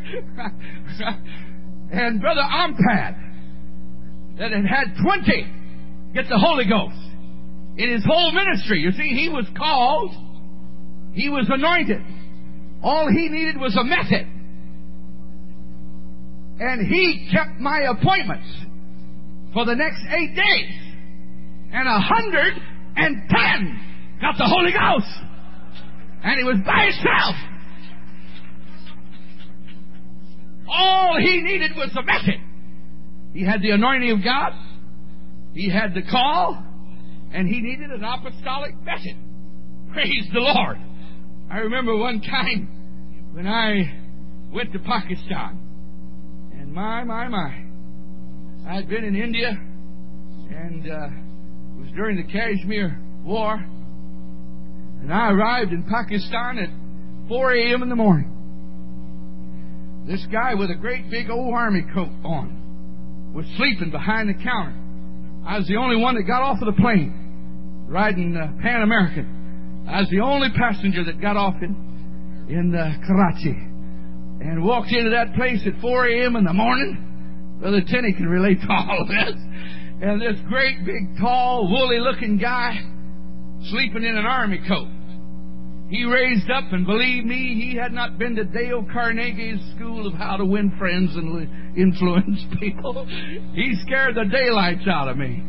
And Brother Ampad, that had had twenty get the Holy Ghost in his whole ministry. You see, he was called, he was anointed. All he needed was a method. And he kept my appointments for the next eight days. And a hundred and ten got the Holy Ghost. And he was by himself. All he needed was a method. He had the anointing of God. He had the call, and he needed an apostolic method. Praise the Lord. I remember one time when I went to Pakistan, and my, my, my, I had been in India, and uh, it was during the Kashmir war. And I arrived in Pakistan at four a.m. in the morning. This guy with a great big old army coat on was sleeping behind the counter. I was the only one that got off of the plane, riding uh, Pan American. I was the only passenger that got off in, in uh, Karachi and walked into that place at four a.m. in the morning. Brother Tenney can relate to all of this. And this great, big, tall, woolly-looking guy sleeping in an army coat. He raised up, and believe me, he had not been to Dale Carnegie's school of how to win friends and influence people. He scared the daylights out of me.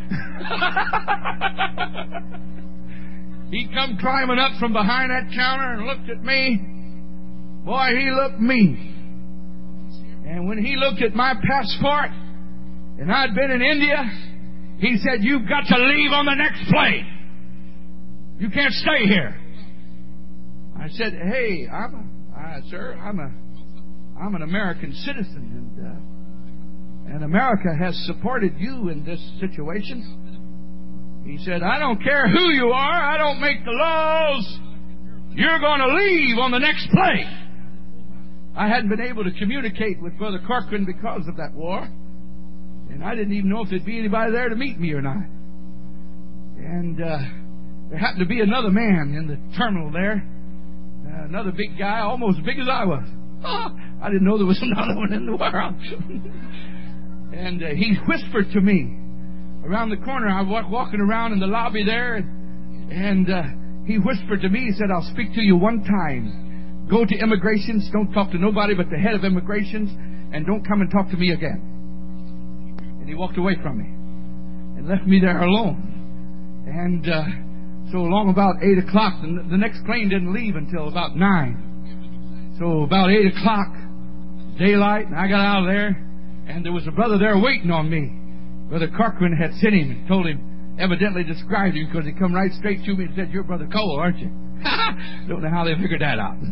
He come climbing up from behind that counter and looked at me. Boy, he looked mean. And when he looked at my passport, and I'd been in India, he said, "You've got to leave on the next plane. You can't stay here." I said, "Hey, I'm a, uh, sir, I'm a, I'm an American citizen, and uh, and America has supported you in this situation." He said, "I don't care who you are. I don't make the laws. You're going to leave on the next plane." I hadn't been able to communicate with Brother Corcoran because of that war, and I didn't even know if there'd be anybody there to meet me or not. And uh, there happened to be another man in the terminal there. Uh, another big guy, almost as big as I was. Oh, I didn't know there was another one in the world. And uh, he whispered to me around the corner. I was walking around in the lobby there, and, and uh, he whispered to me. He said, "I'll speak to you one time. Go to immigrations. Don't talk to nobody but the head of immigrations, and don't come and talk to me again." And he walked away from me and left me there alone. And uh, So along about eight o'clock, the next plane didn't leave until about nine. So about eight o'clock, daylight, and I got out of there, and there was a brother there waiting on me. Brother Corcoran had sent him and told him, evidently described him, because he come right straight to me and said, "You're Brother Cole, aren't you?" Don't know how they figured that out.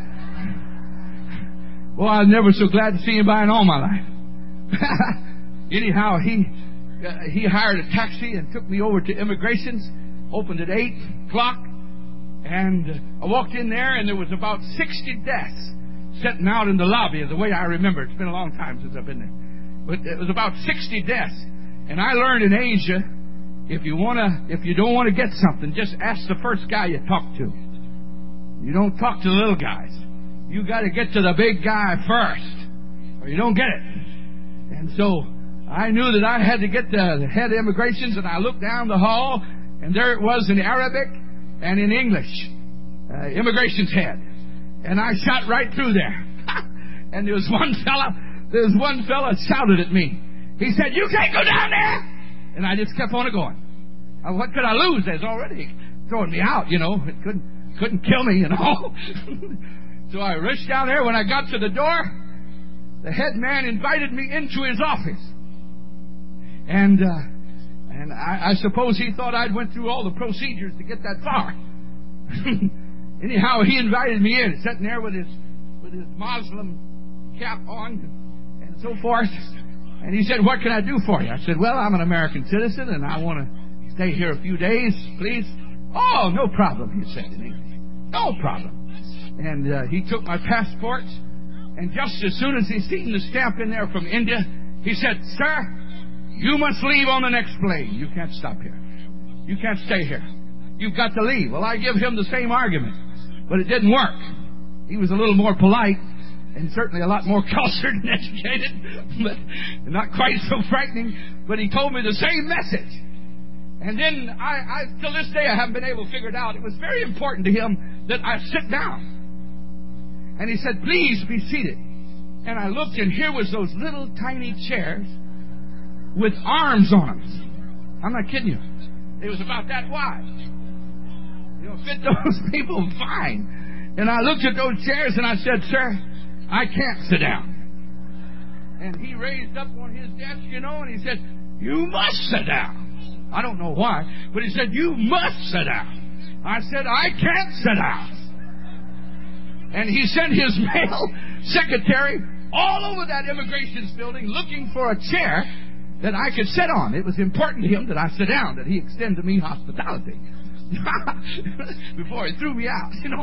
Well, I was never so glad to see anybody in all my life. Anyhow, he uh, he hired a taxi and took me over to immigrations. Opened at eight o'clock, and I walked in there, and there was about sixty desks sitting out in the lobby, the way I remember. It's been a long time since I've been there. But it was about sixty desks. And I learned in Asia, if you wanna, if you don't want to get something, just ask the first guy you talk to. You don't talk to the little guys. You got to get to the big guy first, or you don't get it. And so I knew that I had to get to the head of immigrations, and I looked down the hall, and there it was in Arabic and in English, uh, immigration's head. And I shot right through there. And there was one fella, there was one fella shouted at me. He said, "You can't go down there!" And I just kept on going. Uh, what could I lose? There's already throwing me out, you know. It couldn't, couldn't kill me, you know. So I rushed down there. When I got to the door, the head man invited me into his office. And, uh, And I, I suppose he thought I'd went through all the procedures to get that far. Anyhow, he invited me in, sitting there with his with his Muslim cap on and so forth. And he said, "What can I do for you?" I said, "Well, I'm an American citizen, and I want to stay here a few days, please." "Oh, no problem," he said in English. "No problem." And uh, he took my passport, and just as soon as he seen the stamp in there from India, he said, "Sir, you must leave on the next plane. You can't stop here. You can't stay here. You've got to leave." Well, I give him the same argument, but it didn't work. He was a little more polite and certainly a lot more cultured and educated, but not quite so frightening. But he told me the same message. And then, I, I till this day, I haven't been able to figure it out. It was very important to him that I sit down. And he said, "Please be seated." And I looked, and here was those little tiny chairs with arms on them. I'm not kidding you. It was about that wide. You know, fit those people fine. And I looked at those chairs and I said, "Sir, I can't sit down." And he raised up on his desk, you know, and he said, "You must sit down." I don't know why, but he said, "You must sit down." I said, "I can't sit down." And he sent his male secretary all over that immigrations building looking for a chair that I could sit on. It was important to him that I sit down, that he extend to me hospitality. Before he threw me out, you know.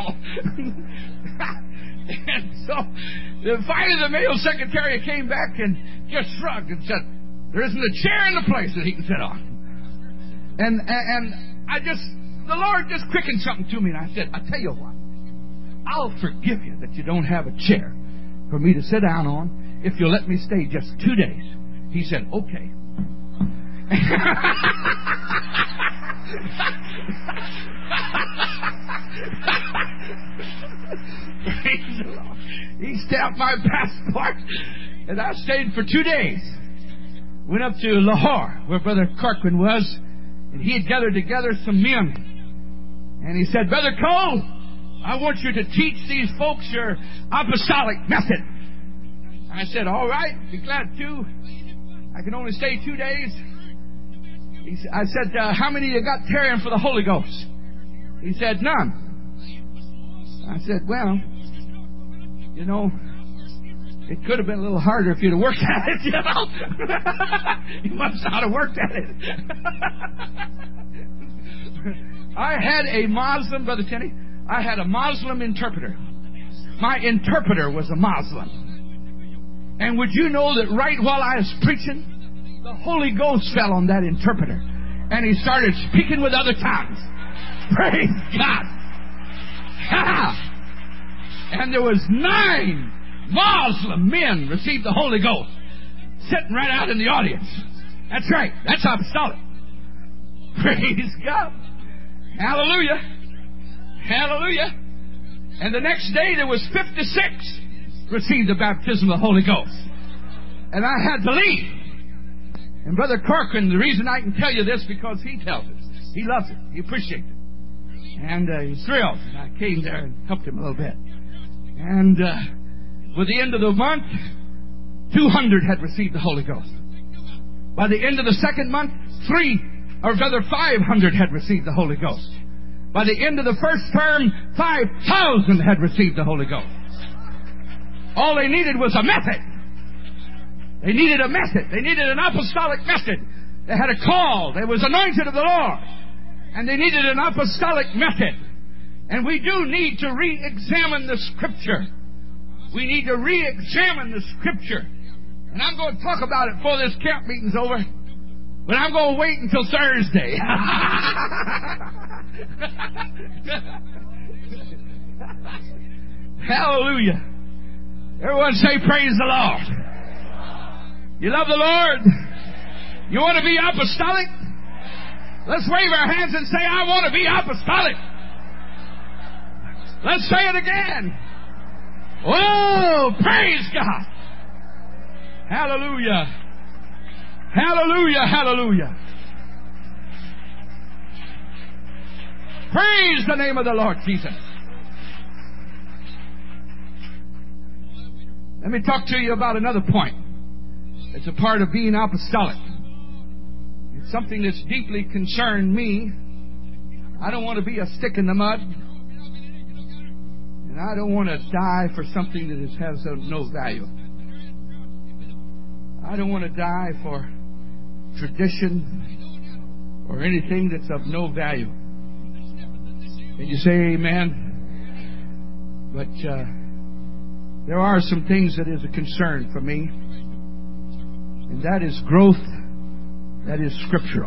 And so, finally the mail secretary came back and just shrugged and said, there isn't a chair in the place that he can sit on. And, and, and I just, the Lord just quickened something to me, and I said, I tell you what, I'll forgive you that you don't have a chair for me to sit down on if you'll let me stay just two days. He said, okay. Praise the Lord. He stamped my passport, and I stayed for two days. Went up to Lahore, where Brother Corcoran was, and he had gathered together some men. And he said, Brother Cole, I want you to teach these folks your apostolic method. I said, all right, be glad to. I can only stay two days. He, I said, uh, how many of you got tearing for the Holy Ghost? He said, none. I said, well, you know, it could have been a little harder if you'd have worked at it, you know. You must not have worked at it. I had a Muslim, Brother Tenney, I had a Muslim interpreter. My interpreter was a Muslim. And would you know that right while I was preaching, the Holy Ghost fell on that interpreter. And he started speaking with other tongues. Praise God. And there was nine Muslim men received the Holy Ghost sitting right out in the audience. That's right. That's apostolic. Praise God. Hallelujah. Hallelujah. And the next day there was fifty-six received the baptism of the Holy Ghost. And I had to leave. And Brother Corcoran, the reason I can tell you this, because he tells us. He loves it. He appreciates it. And uh, he's thrilled. And I came there and helped him a little bit. And uh, with the end of the month, two hundred had received the Holy Ghost. By the end of the second month, three, or rather five hundred had received the Holy Ghost. By the end of the first term, five thousand had received the Holy Ghost. All they needed was a method. They needed a method. They needed an apostolic method. They had a call. They was anointed of the Lord. And they needed an apostolic method. And we do need to re-examine the Scripture. We need to re-examine the Scripture. And I'm going to talk about it before this camp meeting's over. But I'm going to wait until Thursday. Hallelujah. Everyone say, praise the Lord. You love the Lord? You want to be apostolic? Let's wave our hands and say, I want to be apostolic. Let's say it again. Oh, praise God. Hallelujah. Hallelujah, hallelujah. Praise the name of the Lord Jesus. Let me talk to you about another point. It's a part of being apostolic. It's something that's deeply concerned me. I don't want to be a stick in the mud. And I don't want to die for something that is, has no value. I don't want to die for tradition or anything that's of no value. Can you say amen? But uh, there are some things that is a concern for me. And that is growth that is scriptural.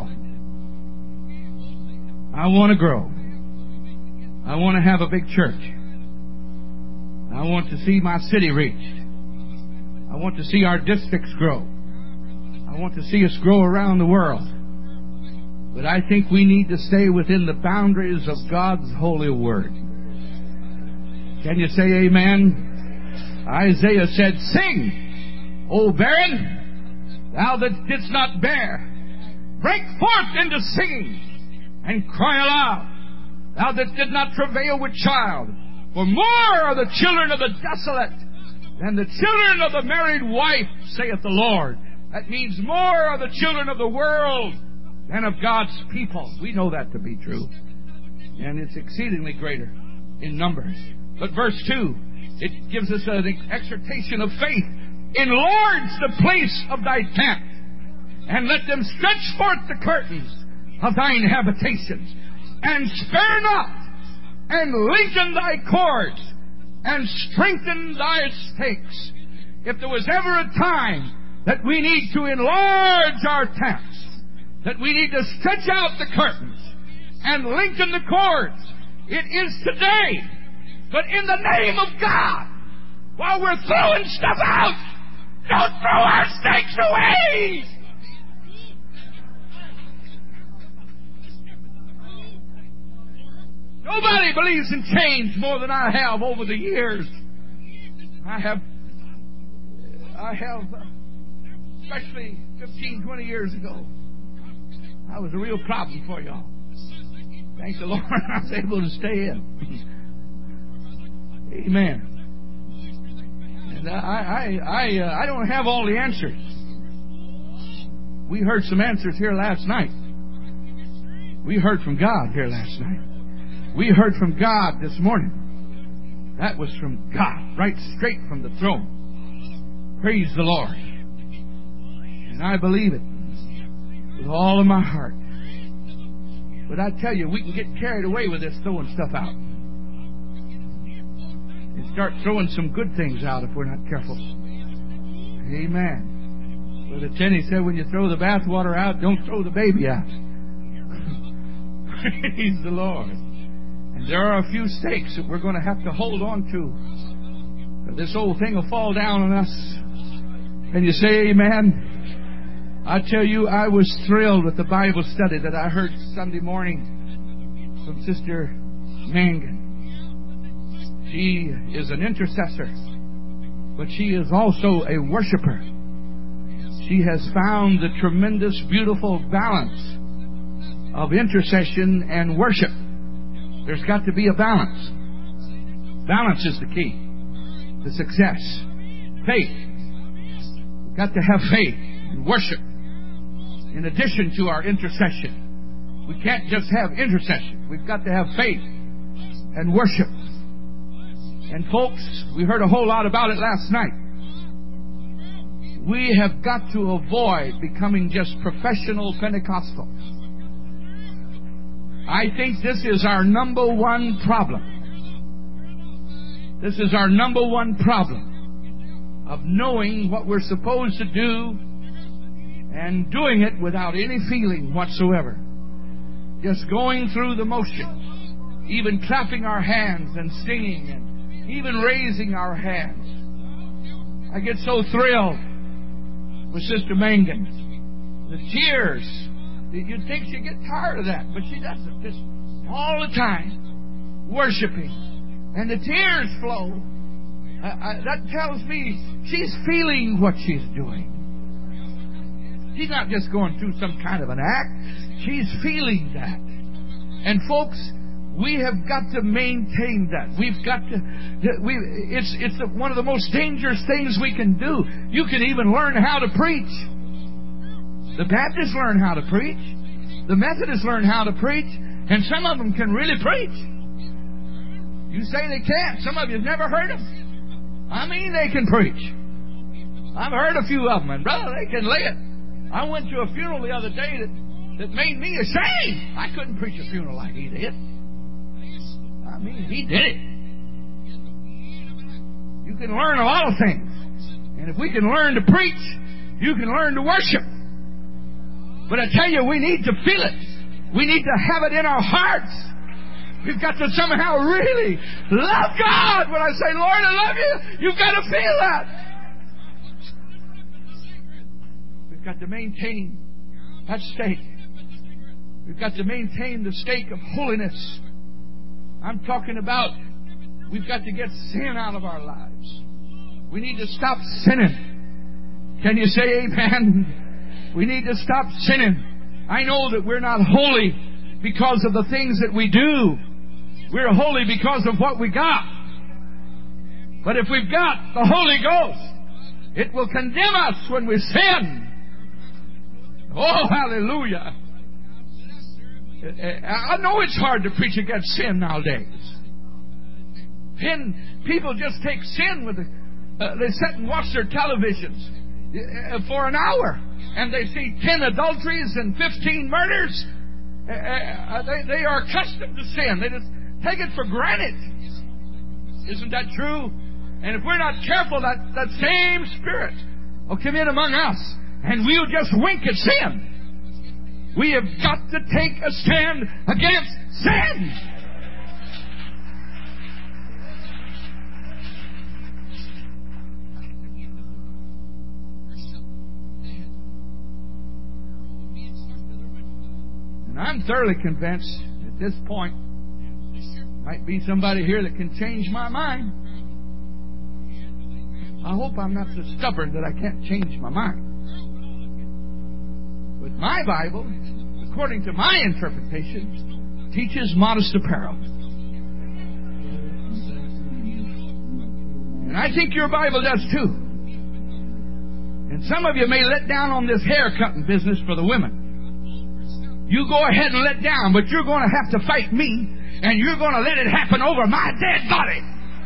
I want to grow. I want to have a big church. I want to see my city reached. I want to see our districts grow. I want to see us grow around the world. But I think we need to stay within the boundaries of God's holy word. Can you say amen? Isaiah said, sing, O barren, thou that didst not bear. Break forth into singing and cry aloud, thou that did not travail with child. For more are the children of the desolate than the children of the married wife, saith the Lord. That means more are the children of the world than of God's people. We know that to be true. And it's exceedingly greater in numbers. But verse two, it gives us an exhortation of faith. Enlarge the place of thy tent. And let them stretch forth the curtains of thine habitations, and spare not, and lengthen thy cords, and strengthen thy stakes. If there was ever a time that we need to enlarge our tents, that we need to stretch out the curtains and lengthen the cords, it is today. But in the name of God, while we're throwing stuff out, don't throw our stakes away! Nobody believes in change more than I have over the years. I have, I have, uh, especially fifteen, twenty years ago, I was a real problem for y'all. Thank the Lord I was able to stay in. Amen. And I, I, I, uh, I don't have all the answers. We heard some answers here last night. We heard from God here last night. We heard from God this morning. That was from God, right straight from the throne. Praise the Lord. And I believe it with all of my heart. But I tell you, we can get carried away with this throwing stuff out. And start throwing some good things out if we're not careful. Amen. Brother Tenney said when you throw the bathwater out, don't throw the baby out. Praise the Lord. And there are a few stakes that we're going to have to hold on to. This old thing will fall down on us. And you say amen? I tell you, I was thrilled with the Bible study that I heard Sunday morning from Sister Mangan. She is an intercessor, but she is also a worshiper. She has found the tremendous, beautiful balance of intercession and worship. There's got to be a balance. Balance is the key to success. Faith. We've got to have faith and worship in addition to our intercession. We can't just have intercession. We've got to have faith and worship. And folks, we heard a whole lot about it last night. We have got to avoid becoming just professional Pentecostals. I think this is our number one problem. This is our number one problem of knowing what we're supposed to do and doing it without any feeling whatsoever. Just going through the motions, even clapping our hands and singing and even raising our hands. I get so thrilled with Sister Mangan. The tears. You'd think she'd get tired of that, but she doesn't. Just all the time worshiping. And the tears flow. Uh, I, that tells me she's feeling what she's doing. She's not just going through some kind of an act. She's feeling that. And folks, we have got to maintain that. We've got to. We, it's it's one of the most dangerous things we can do. You can even learn how to preach. The Baptists learn how to preach. The Methodists learn how to preach. And some of them can really preach. You say they can't. Some of you have never heard them. I mean, they can preach. I've heard a few of them. And brother, they can lay it. I went to a funeral the other day that, that made me ashamed. I couldn't preach a funeral like he did. I mean, he did it. You can learn a lot of things. And if we can learn to preach, you can learn to worship. But I tell you, we need to feel it. We need to have it in our hearts. We've got to somehow really love God. When I say, Lord, I love you, you've got to feel that. We've got to maintain that stake. We've got to maintain the stake of holiness. I'm talking about we've got to get sin out of our lives. We need to stop sinning. Can you say amen? We need to stop sinning. I know that we're not holy because of the things that we do. We're holy because of what we got. But if we've got the Holy Ghost, it will condemn us when we sin. Oh, hallelujah. I know it's hard to preach against sin nowadays. And people just take sin with it. Uh, they sit and watch their televisions for an hour. and they see ten adulteries and fifteen murders, uh, uh, they, they are accustomed to sin. They just take it for granted. Isn't that true? And if we're not careful, that, that same spirit will come in among us, and we'll just wink at sin. We have got to take a stand against sin. And I'm thoroughly convinced at this point, might be somebody here that can change my mind. I hope I'm not so stubborn that I can't change my mind. But my Bible, according to my interpretation, teaches modest apparel. And I think your Bible does too. And some of you may let down on this hair cutting business for the women. You go ahead and let down, but you're going to have to fight me, and you're going to let it happen over my dead body.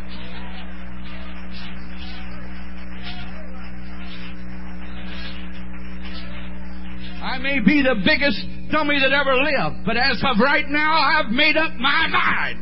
I may be the biggest dummy that ever lived, but as of right now, I've made up my mind.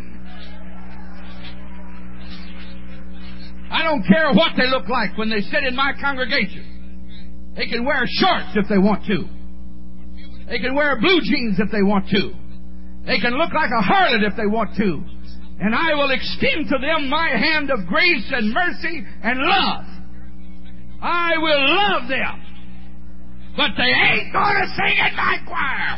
I don't care what they look like when they sit in my congregation. They can wear shorts if they want to. They can wear blue jeans if they want to. They can look like a harlot if they want to. And I will extend to them my hand of grace and mercy and love. I will love them. But they ain't going to sing in my choir.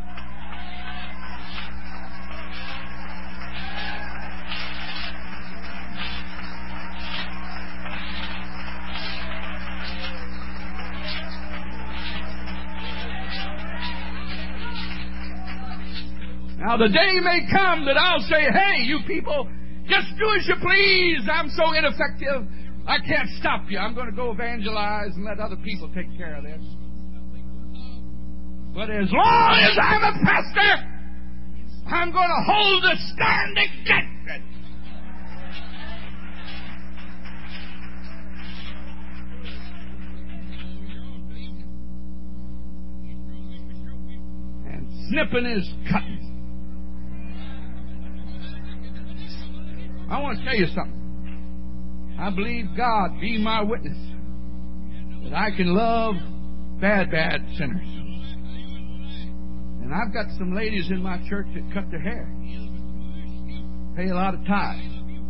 Now the day may come that I'll say, hey, you people, just do as you please. I'm so ineffective. I can't stop you. I'm going to go evangelize and let other people take care of this. But as long as I'm a pastor, I'm going to hold a stand against it. And snipping is cutting. I want to tell you something. I believe God be my witness that I can love bad, bad sinners. And I've got some ladies in my church that cut their hair, pay a lot of tithes.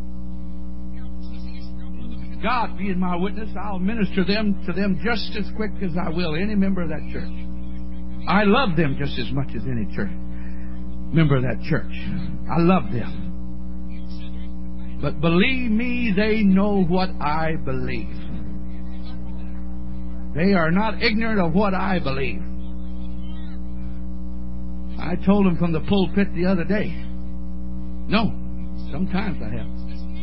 God being my witness, I'll minister them to them just as quick as I will any member of that church. I love them just as much as any church member of that church. I love them. But believe me, they know what I believe. They are not ignorant of what I believe. I told them from the pulpit the other day. No, sometimes I have.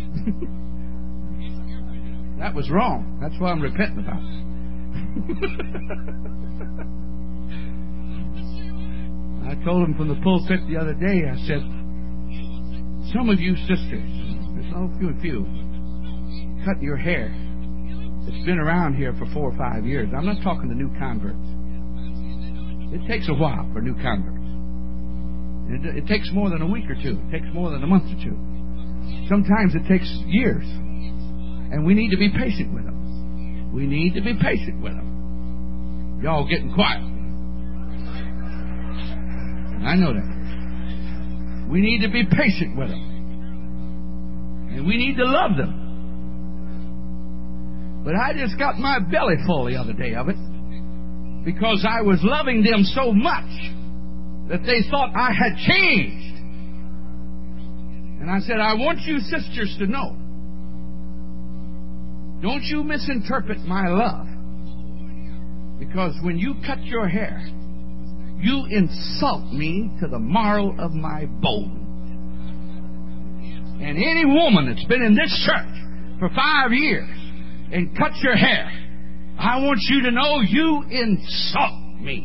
That was wrong. That's why I'm repenting about it. I told them from the pulpit the other day, I said, some of you sisters, there's no few and few, cut your hair. It's been around here for four or five years. I'm not talking to new converts. It takes a while for new converts. It, it takes more than a week or two. It takes more than a month or two. Sometimes it takes years. And we need to be patient with them. We need to be patient with them. Y'all getting quiet. I know that. We need to be patient with them. And we need to love them. But I just got my belly full the other day of it. Because I was loving them so much that they thought I had changed. And I said, I want you sisters to know, don't you misinterpret my love. Because when you cut your hair, you insult me to the marrow of my bone. And any woman that's been in this church for five years and cut your hair, I want you to know you insult me.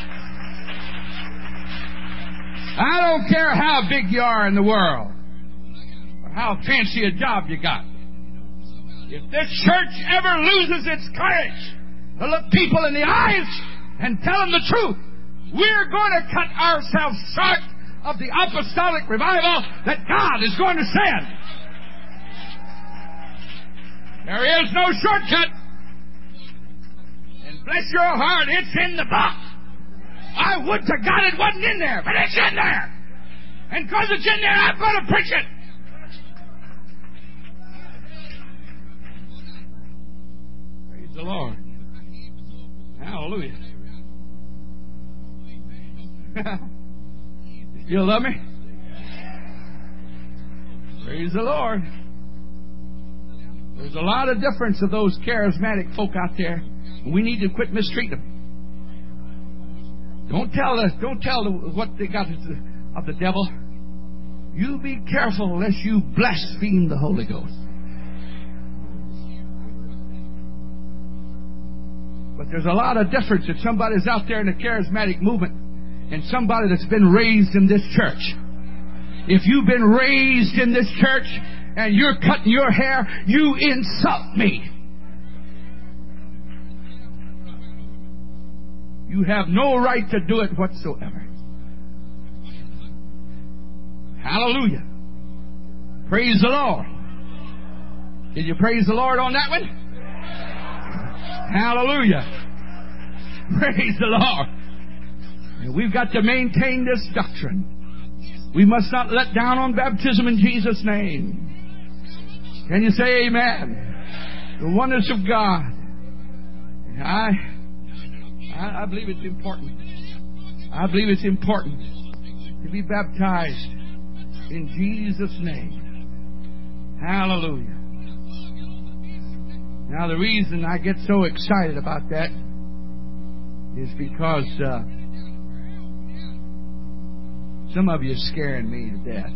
I don't care how big you are in the world. how fancy a job you got. If this church ever loses its courage to look people in the eyes and tell them the truth, we're going to cut ourselves short of the apostolic revival that God is going to send. There is no shortcut. And bless your heart, it's in the book. I would to God it wasn't in there, but it's in there. And because it's in there, I'm going to preach it. Praise the Lord. Hallelujah. You love me? Praise the Lord. There's a lot of difference of those charismatic folk out there. We need to quit mistreating them. Don't tell us. Don't tell what they got of the devil. You be careful lest you blaspheme the Holy Ghost. But there's a lot of difference if somebody's out there in the charismatic movement and somebody that's been raised in this church. If you've been raised in this church and you're cutting your hair, you insult me. You have no right to do it whatsoever. Hallelujah. Praise the Lord. Did you praise the Lord on that one? Hallelujah. Praise the Lord. And we've got to maintain this doctrine. We must not let down on baptism in Jesus' name. Can you say amen? The oneness of God. I, I, I believe it's important. I believe it's important to be baptized in Jesus' name. Hallelujah. Now the reason I get so excited about that is because uh, some of you are scaring me to death.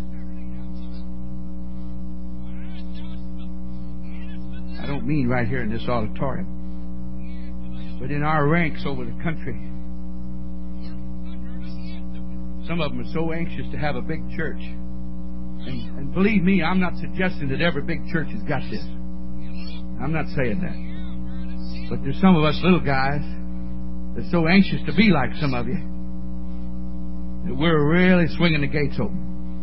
I don't mean right here in this auditorium, but in our ranks over the country. Some of them are so anxious to have a big church. And, and believe me, I'm not suggesting that every big church has got this. I'm not saying that. But there's some of us little guys that's so anxious to be like some of you that we're really swinging the gates open.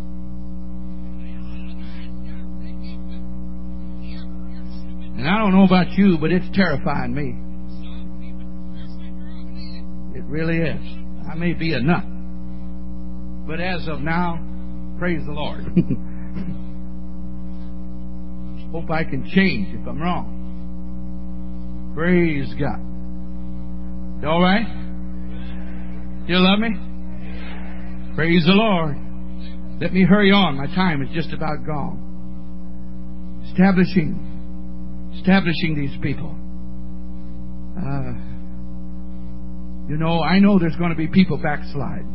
And I don't know about you, but it's terrifying me. It really is. I may be a nut, but as of now, praise the Lord. Hope I can change if I'm wrong. Praise God. You all right? You love me? Praise the Lord. Let me hurry on. My time is just about gone. Establishing, establishing these people. Uh, you know, I know there's going to be people backslide.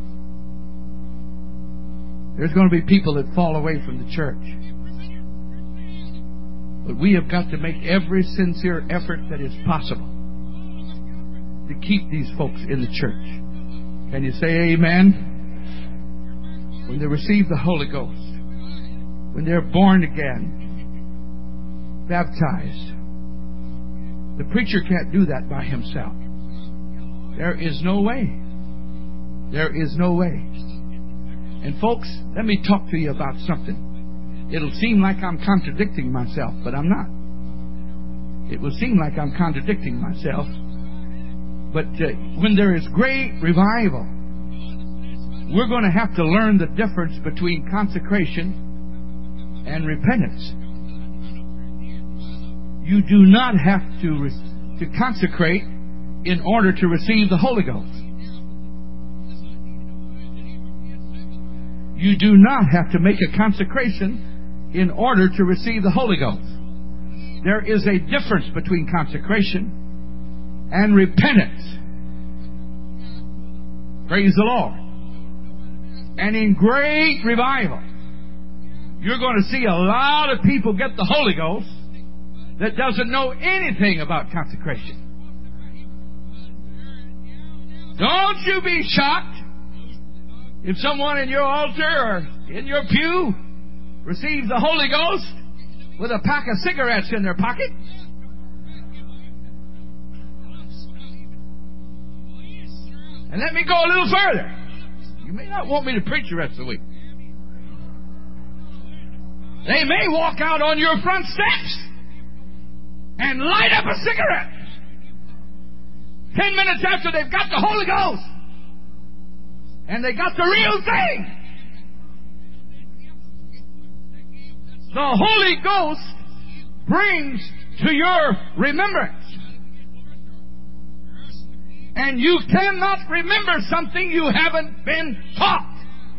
There's going to be people that fall away from the church. But we have got to make every sincere effort that is possible to keep these folks in the church. Can you say amen? When they receive the Holy Ghost, when they're born again, baptized, the preacher can't do that by himself. There is no way. There is no way. And folks, let me talk to you about something. It'll seem like I'm contradicting myself, but I'm not. It will seem like I'm contradicting myself. But uh, when there is great revival, we're going to have to learn the difference between consecration and repentance. You do not have to, re- to consecrate in order to receive the Holy Ghost. You do not have to make a consecration in order to receive the Holy Ghost. There is a difference between consecration and repentance. Praise the Lord. And in great revival, you're going to see a lot of people get the Holy Ghost that doesn't know anything about consecration. Don't you be shocked if someone in your altar or in your pew received the Holy Ghost with a pack of cigarettes in their pocket. And let me go a little further. You may not want me to preach the rest of the week. They may walk out on your front steps and light up a cigarette. Ten minutes after they've got the Holy Ghost. And they got the real thing. The Holy Ghost brings to your remembrance. And you cannot remember something you haven't been taught.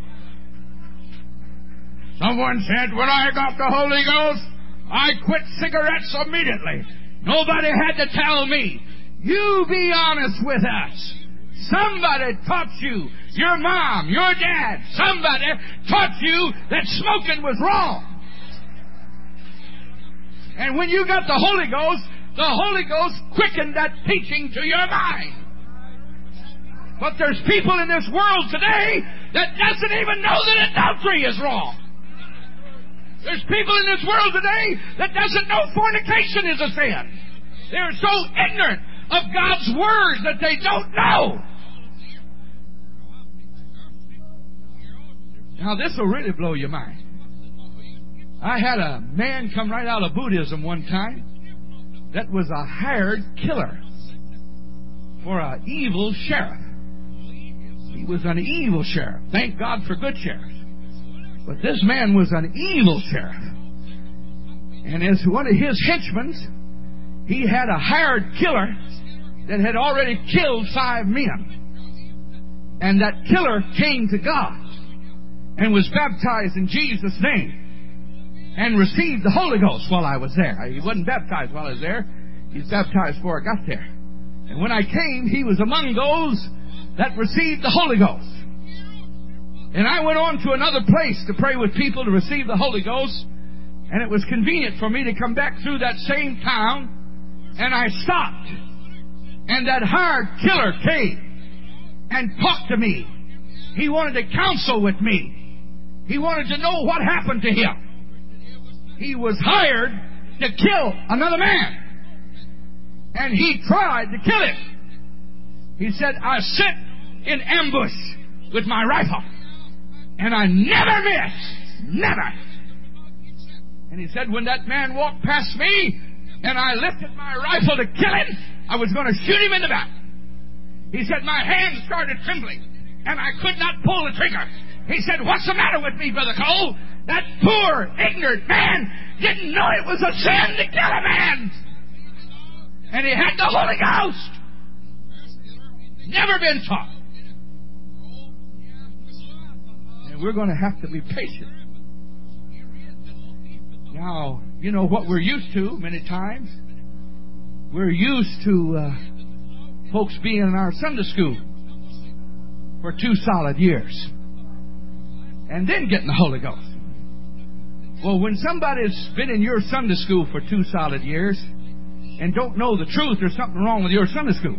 Someone said, when I got the Holy Ghost, I quit cigarettes immediately. Nobody had to tell me. You be honest with us. Somebody taught you, your mom, your dad, somebody taught you that smoking was wrong. And when you got the Holy Ghost, the Holy Ghost quickened that teaching to your mind. But there's people in this world today that doesn't even know that adultery is wrong. There's people in this world today that doesn't know fornication is a sin. They're so ignorant of God's Word that they don't know. Now this will really blow your mind. I had a man come right out of Buddhism one time that was a hired killer for an evil sheriff. He was an evil sheriff. Thank God for good sheriffs. But this man was an evil sheriff. And as one of his henchmen, he had a hired killer that had already killed five men. And that killer came to God and was baptized in Jesus' name and received the Holy Ghost while I was there. He wasn't baptized while I was there. He was baptized before I got there. And when I came, he was among those that received the Holy Ghost. And I went on to another place to pray with people to receive the Holy Ghost. And it was convenient for me to come back through that same town. And I stopped. And that hired killer came and talked to me. He wanted to counsel with me. He wanted to know what happened to him. He was hired to kill another man. And he tried to kill him. He said, I sit in ambush with my rifle. And I never miss. Never. And he said, when that man walked past me and I lifted my rifle to kill him, I was going to shoot him in the back. He said, my hands started trembling and I could not pull the trigger. He said, what's the matter with me, Brother Cole? That poor, ignorant man didn't know it was a sin to kill a man. And he had the Holy Ghost. Never been taught. And we're going to have to be patient. Now, you know what we're used to many times? We're used to uh, folks being in our Sunday school for two solid years and then getting the Holy Ghost. Well, when somebody's been in your Sunday school for two solid years and don't know the truth, there's something wrong with your Sunday school.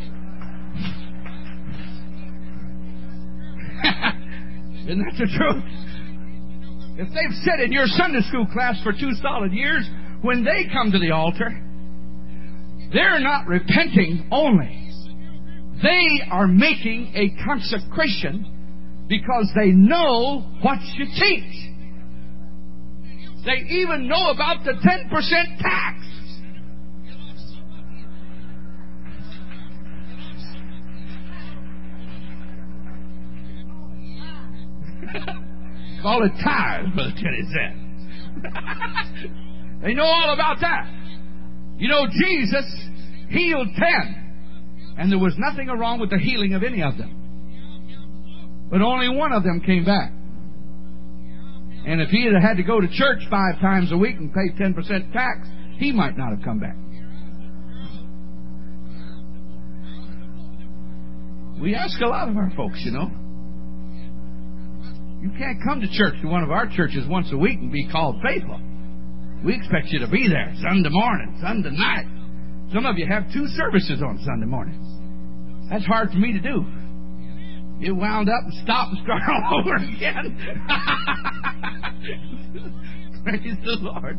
Isn't that the truth? If they've sat in your Sunday school class for two solid years, when they come to the altar, they're not repenting only. They are making a consecration because they know what you teach. They even know about the ten percent tax. Call it tithes, Brother Teddy said. They know all about that. You know, Jesus healed ten, and there was nothing wrong with the healing of any of them. But only one of them came back. And if he had had to go to church five times a week and pay ten percent tax, he might not have come back. We ask a lot of our folks, you know. You can't come to church to one of our churches once a week and be called faithful. We expect you to be there Sunday morning, Sunday night. Some of you have two services on Sunday morning. That's hard for me to do. You wound up and stop and start all over again. Praise the Lord.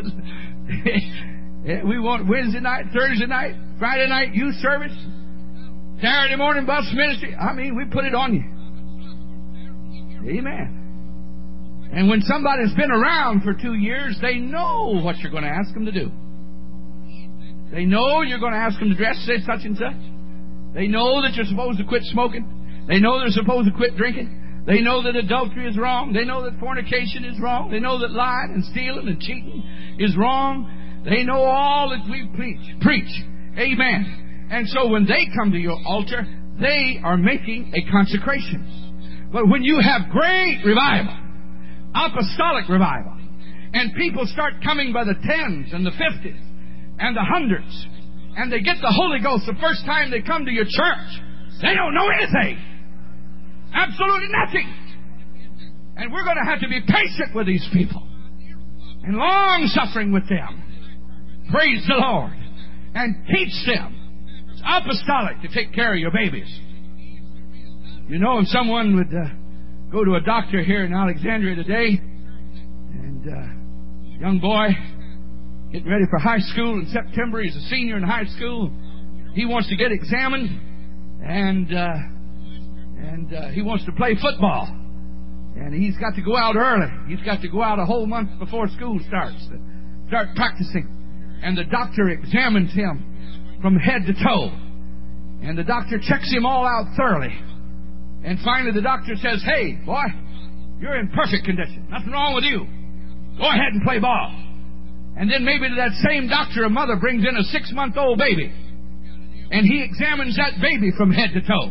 We want Wednesday night, Thursday night, Friday night youth service, Saturday morning bus ministry. I mean, we put it on you. Amen. And when somebody's been around for two years, they know what you're going to ask them to do. They know you're going to ask them to dress say such and such. They know that you're supposed to quit smoking. They know they're supposed to quit drinking. They know that adultery is wrong. They know that fornication is wrong. They know that lying and stealing and cheating is wrong. They know all that we preach. Preach. Amen. And so when they come to your altar, they are making a consecration. But when you have great revival, apostolic revival, and people start coming by the tens and the fifties and the hundreds, and they get the Holy Ghost the first time they come to your church, they don't know anything. Absolutely nothing. And we're going to have to be patient with these people and long-suffering with them. Praise the Lord. And teach them. It's apostolic to take care of your babies. You know, if someone would uh, go to a doctor here in Alexandria today, and uh, young boy getting ready for high school in September, he's a senior in high school. He wants to get examined, and uh, and uh, he wants to play football. And he's got to go out early. He's got to go out a whole month before school starts to start practicing. And the doctor examines him from head to toe. And the doctor checks him all out thoroughly. And finally the doctor says, "Hey, boy, you're in perfect condition. Nothing wrong with you. Go ahead and play ball." And then maybe to that same doctor, a mother brings in a six-month-old baby. And he examines that baby from head to toe.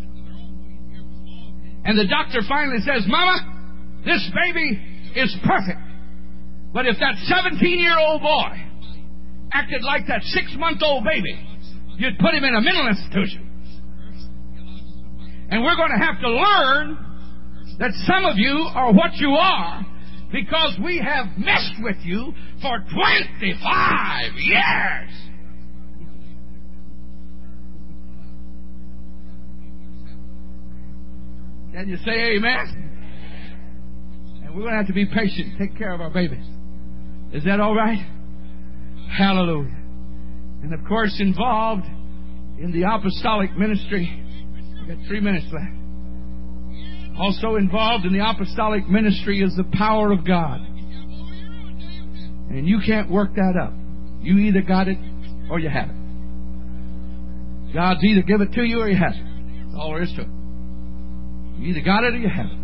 And the doctor finally says, "Mama, this baby is perfect. But if that seventeen-year-old boy acted like that six-month-old baby, you'd put him in a mental institution." And we're going to have to learn that some of you are what you are because we have messed with you for twenty-five years. Can you say amen? And we're going to have to be patient, take care of our babies. Is that all right? Hallelujah. And of course, involved in the apostolic ministry, we've got three minutes left. Also involved in the apostolic ministry is the power of God. And you can't work that up. You either got it or you haven't. God's either give it to you or He hasn't. That's all there is to it. You either got it or you haven't.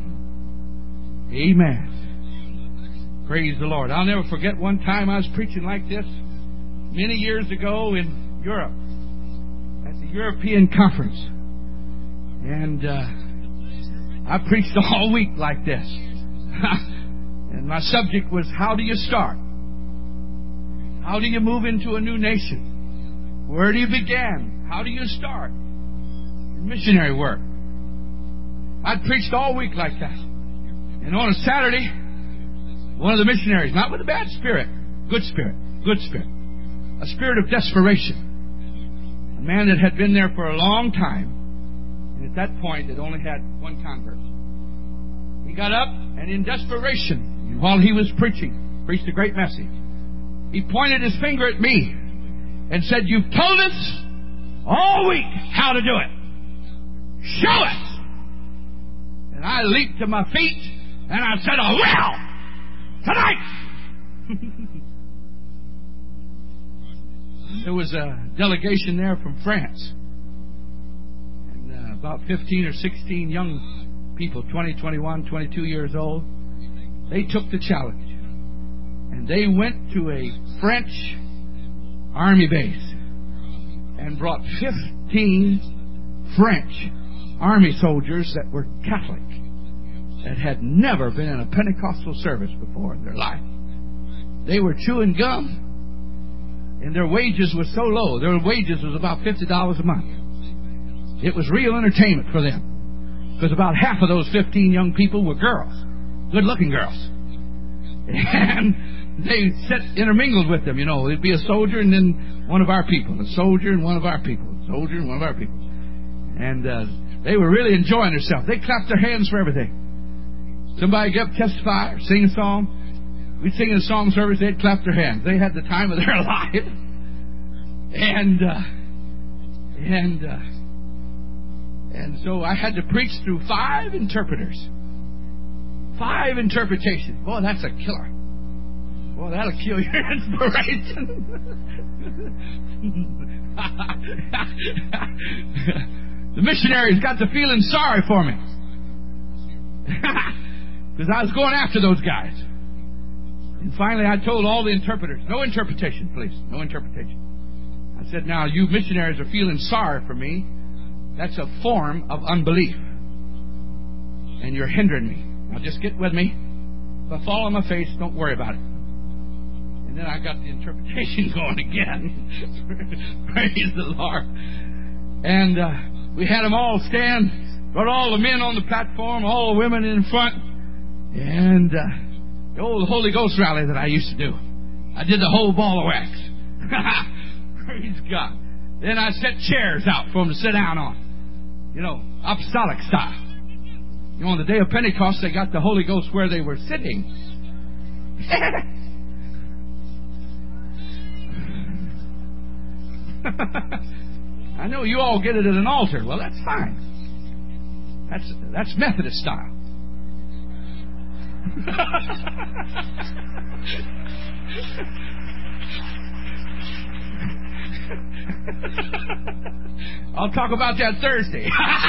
Amen. Praise the Lord. I'll never forget one time I was preaching like this many years ago in Europe at the European Conference. And uh, I preached all week like this. And my subject was, how do you start? How do you move into a new nation? Where do you begin? How do you start in missionary work? I preached all week like that. And on a Saturday, one of the missionaries, not with a bad spirit, good spirit, good spirit, a spirit of desperation, a man that had been there for a long time, and at that point had only had one convert. He got up and in desperation, while he was preaching, preached a great message. He pointed his finger at me and said, "You've told us all week how to do it. Show us." And I leaped to my feet and I said, "I will! Tonight!" There was a delegation there from France. And uh, about fifteen or sixteen young people, twenty, twenty-one, twenty-two years old, they took the challenge. And they went to a French army base and brought fifteen French army soldiers that were Catholic, that had never been in a Pentecostal service before in their life. They were chewing gum, and their wages were so low. Their wages was about fifty dollars a month. It was real entertainment for them, because about half of those fifteen young people were girls, good-looking girls. And they sat intermingled with them, you know. It'd be a soldier and then one of our people, a soldier and one of our people, a soldier and one of our people. And uh, they were really enjoying themselves. They clapped their hands for everything. Somebody get up, testify, or sing a song. We'd sing in a song service, they'd clap their hands. They had the time of their life. And, uh, and, uh, and so I had to preach through five interpreters. Five interpretations. Boy, that's a killer. Boy, that'll kill your inspiration. The missionaries got to feeling sorry for me. Because I was going after those guys. And finally I told all the interpreters, no interpretation, please. No interpretation. I said, now you missionaries are feeling sorry for me. That's a form of unbelief. And you're hindering me. Now just get with me. If I fall on my face, don't worry about it. And then I got the interpretation going again. Praise the Lord. And uh, we had them all stand. Brought all the men on the platform, all the women in front. And uh, the old Holy Ghost rally that I used to do. I did the whole ball of wax. Praise God. Then I set chairs out for them to sit down on. You know, apostolic style. You know, on the day of Pentecost, they got the Holy Ghost where they were sitting. I know you all get it at an altar. Well, that's fine. That's that's Methodist style. I'll talk about that Thursday.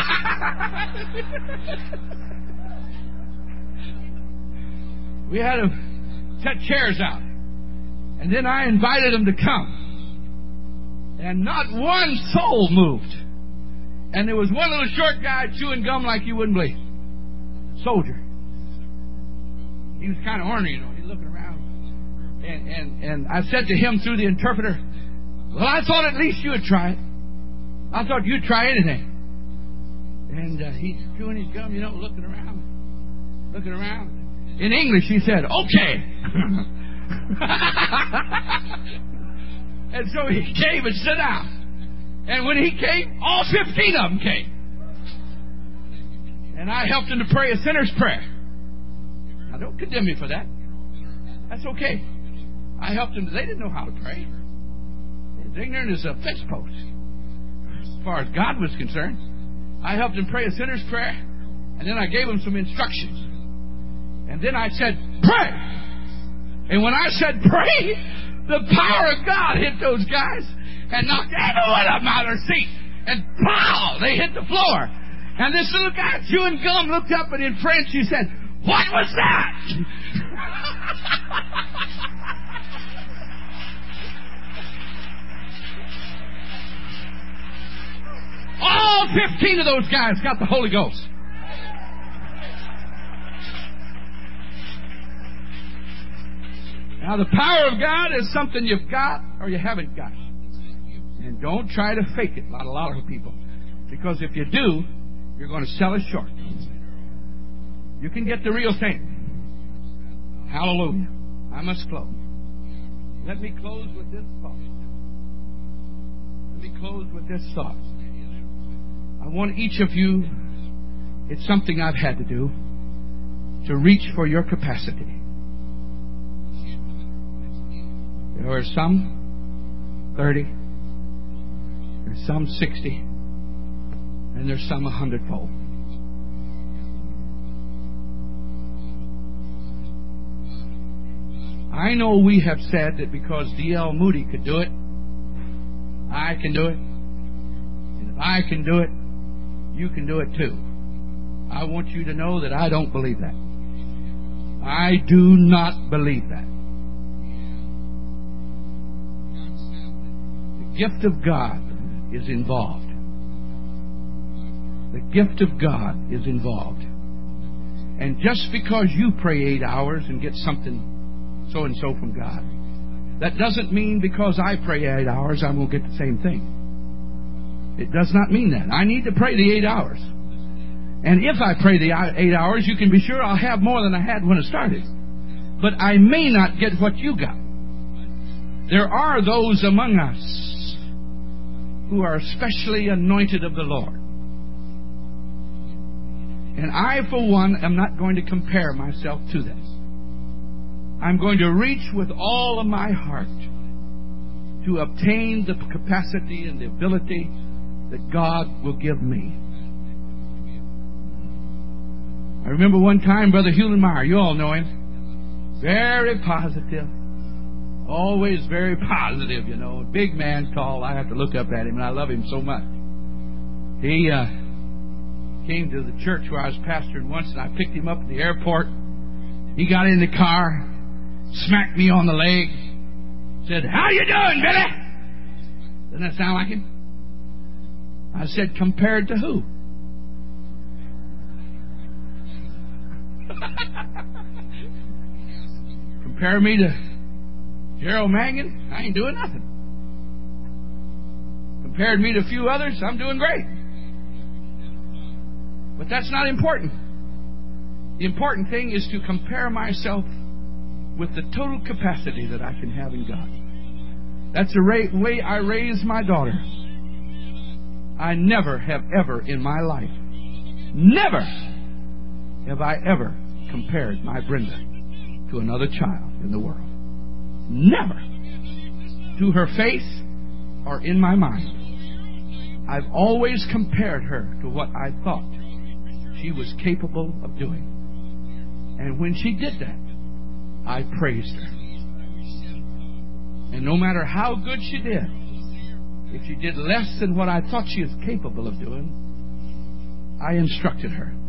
We had them set chairs out. And then I invited them to come. And not one soul moved. And there was one little short guy chewing gum like you wouldn't believe. Soldier. He was kind of ornery, you know. He's looking around. And, and, and I said to him through the interpreter, well, I thought at least you would try it. I thought you'd try anything. And uh, he's chewing his gum, you know, looking around. Looking around. In English, he said, okay. And so he came and sat down. And when he came, all fifteen of them came. And I helped him to pray a sinner's prayer. Now, don't condemn me for that. That's okay. I helped him. They didn't know how to pray. They was ignorant as a fence post. As far as God was concerned. I helped him pray a sinner's prayer. And then I gave him some instructions. And then I said, pray. And when I said pray, the power of God hit those guys and knocked every one of them out of their seat. And pow! They hit the floor. And this little guy chewing gum looked up and in French he said, what was that? All fifteen of those guys got the Holy Ghost. Now, the power of God is something you've got or you haven't got. And don't try to fake it, like a lot of people. Because if you do, you're going to sell it short. You can get the real thing. Hallelujah. I must close. Let me close with this thought. Let me close with this thought. I want each of you, it's something I've had to do, to reach for your capacity. There are some thirty, there's some sixty, and there's some a hundredfold. I know we have said that because D L Moody could do it, I can do it. And if I can do it, you can do it too. I want you to know that I don't believe that. I do not believe that. The gift of God is involved. The gift of God is involved. And just because you pray eight hours and get something so and so from God, that doesn't mean because I pray eight hours I'm going to get the same thing. It does not mean that. I need to pray the eight hours. And if I pray the eight hours, you can be sure I'll have more than I had when I started. But I may not get what you got. There are those among us who are especially anointed of the Lord. And I, for one, am not going to compare myself to this. I'm going to reach with all of my heart to obtain the capacity and the ability that God will give me. I remember one time, Brother Hulenmeyer, you all know him, very positive, always very positive, you know, big man, tall. I have to look up at him, and I love him so much. He uh, came to the church where I was pastoring once, and I picked him up at the airport. He got in the car, smacked me on the leg, said, "How you doing, Billy?" Doesn't that sound like him? I said, "Compared to who?" Compare me to Gerald Mangan? I ain't doing nothing. Compared me to a few others, I'm doing great. But that's not important. The important thing is to compare myself with the total capacity that I can have in God. That's the way I raise my daughter. I never have ever in my life, never have I ever compared my Brenda to another child in the world. Never. To her face or in my mind. I've always compared her to what I thought she was capable of doing. And when she did that, I praised her. And no matter how good she did, if she did less than what I thought she was capable of doing, I instructed her.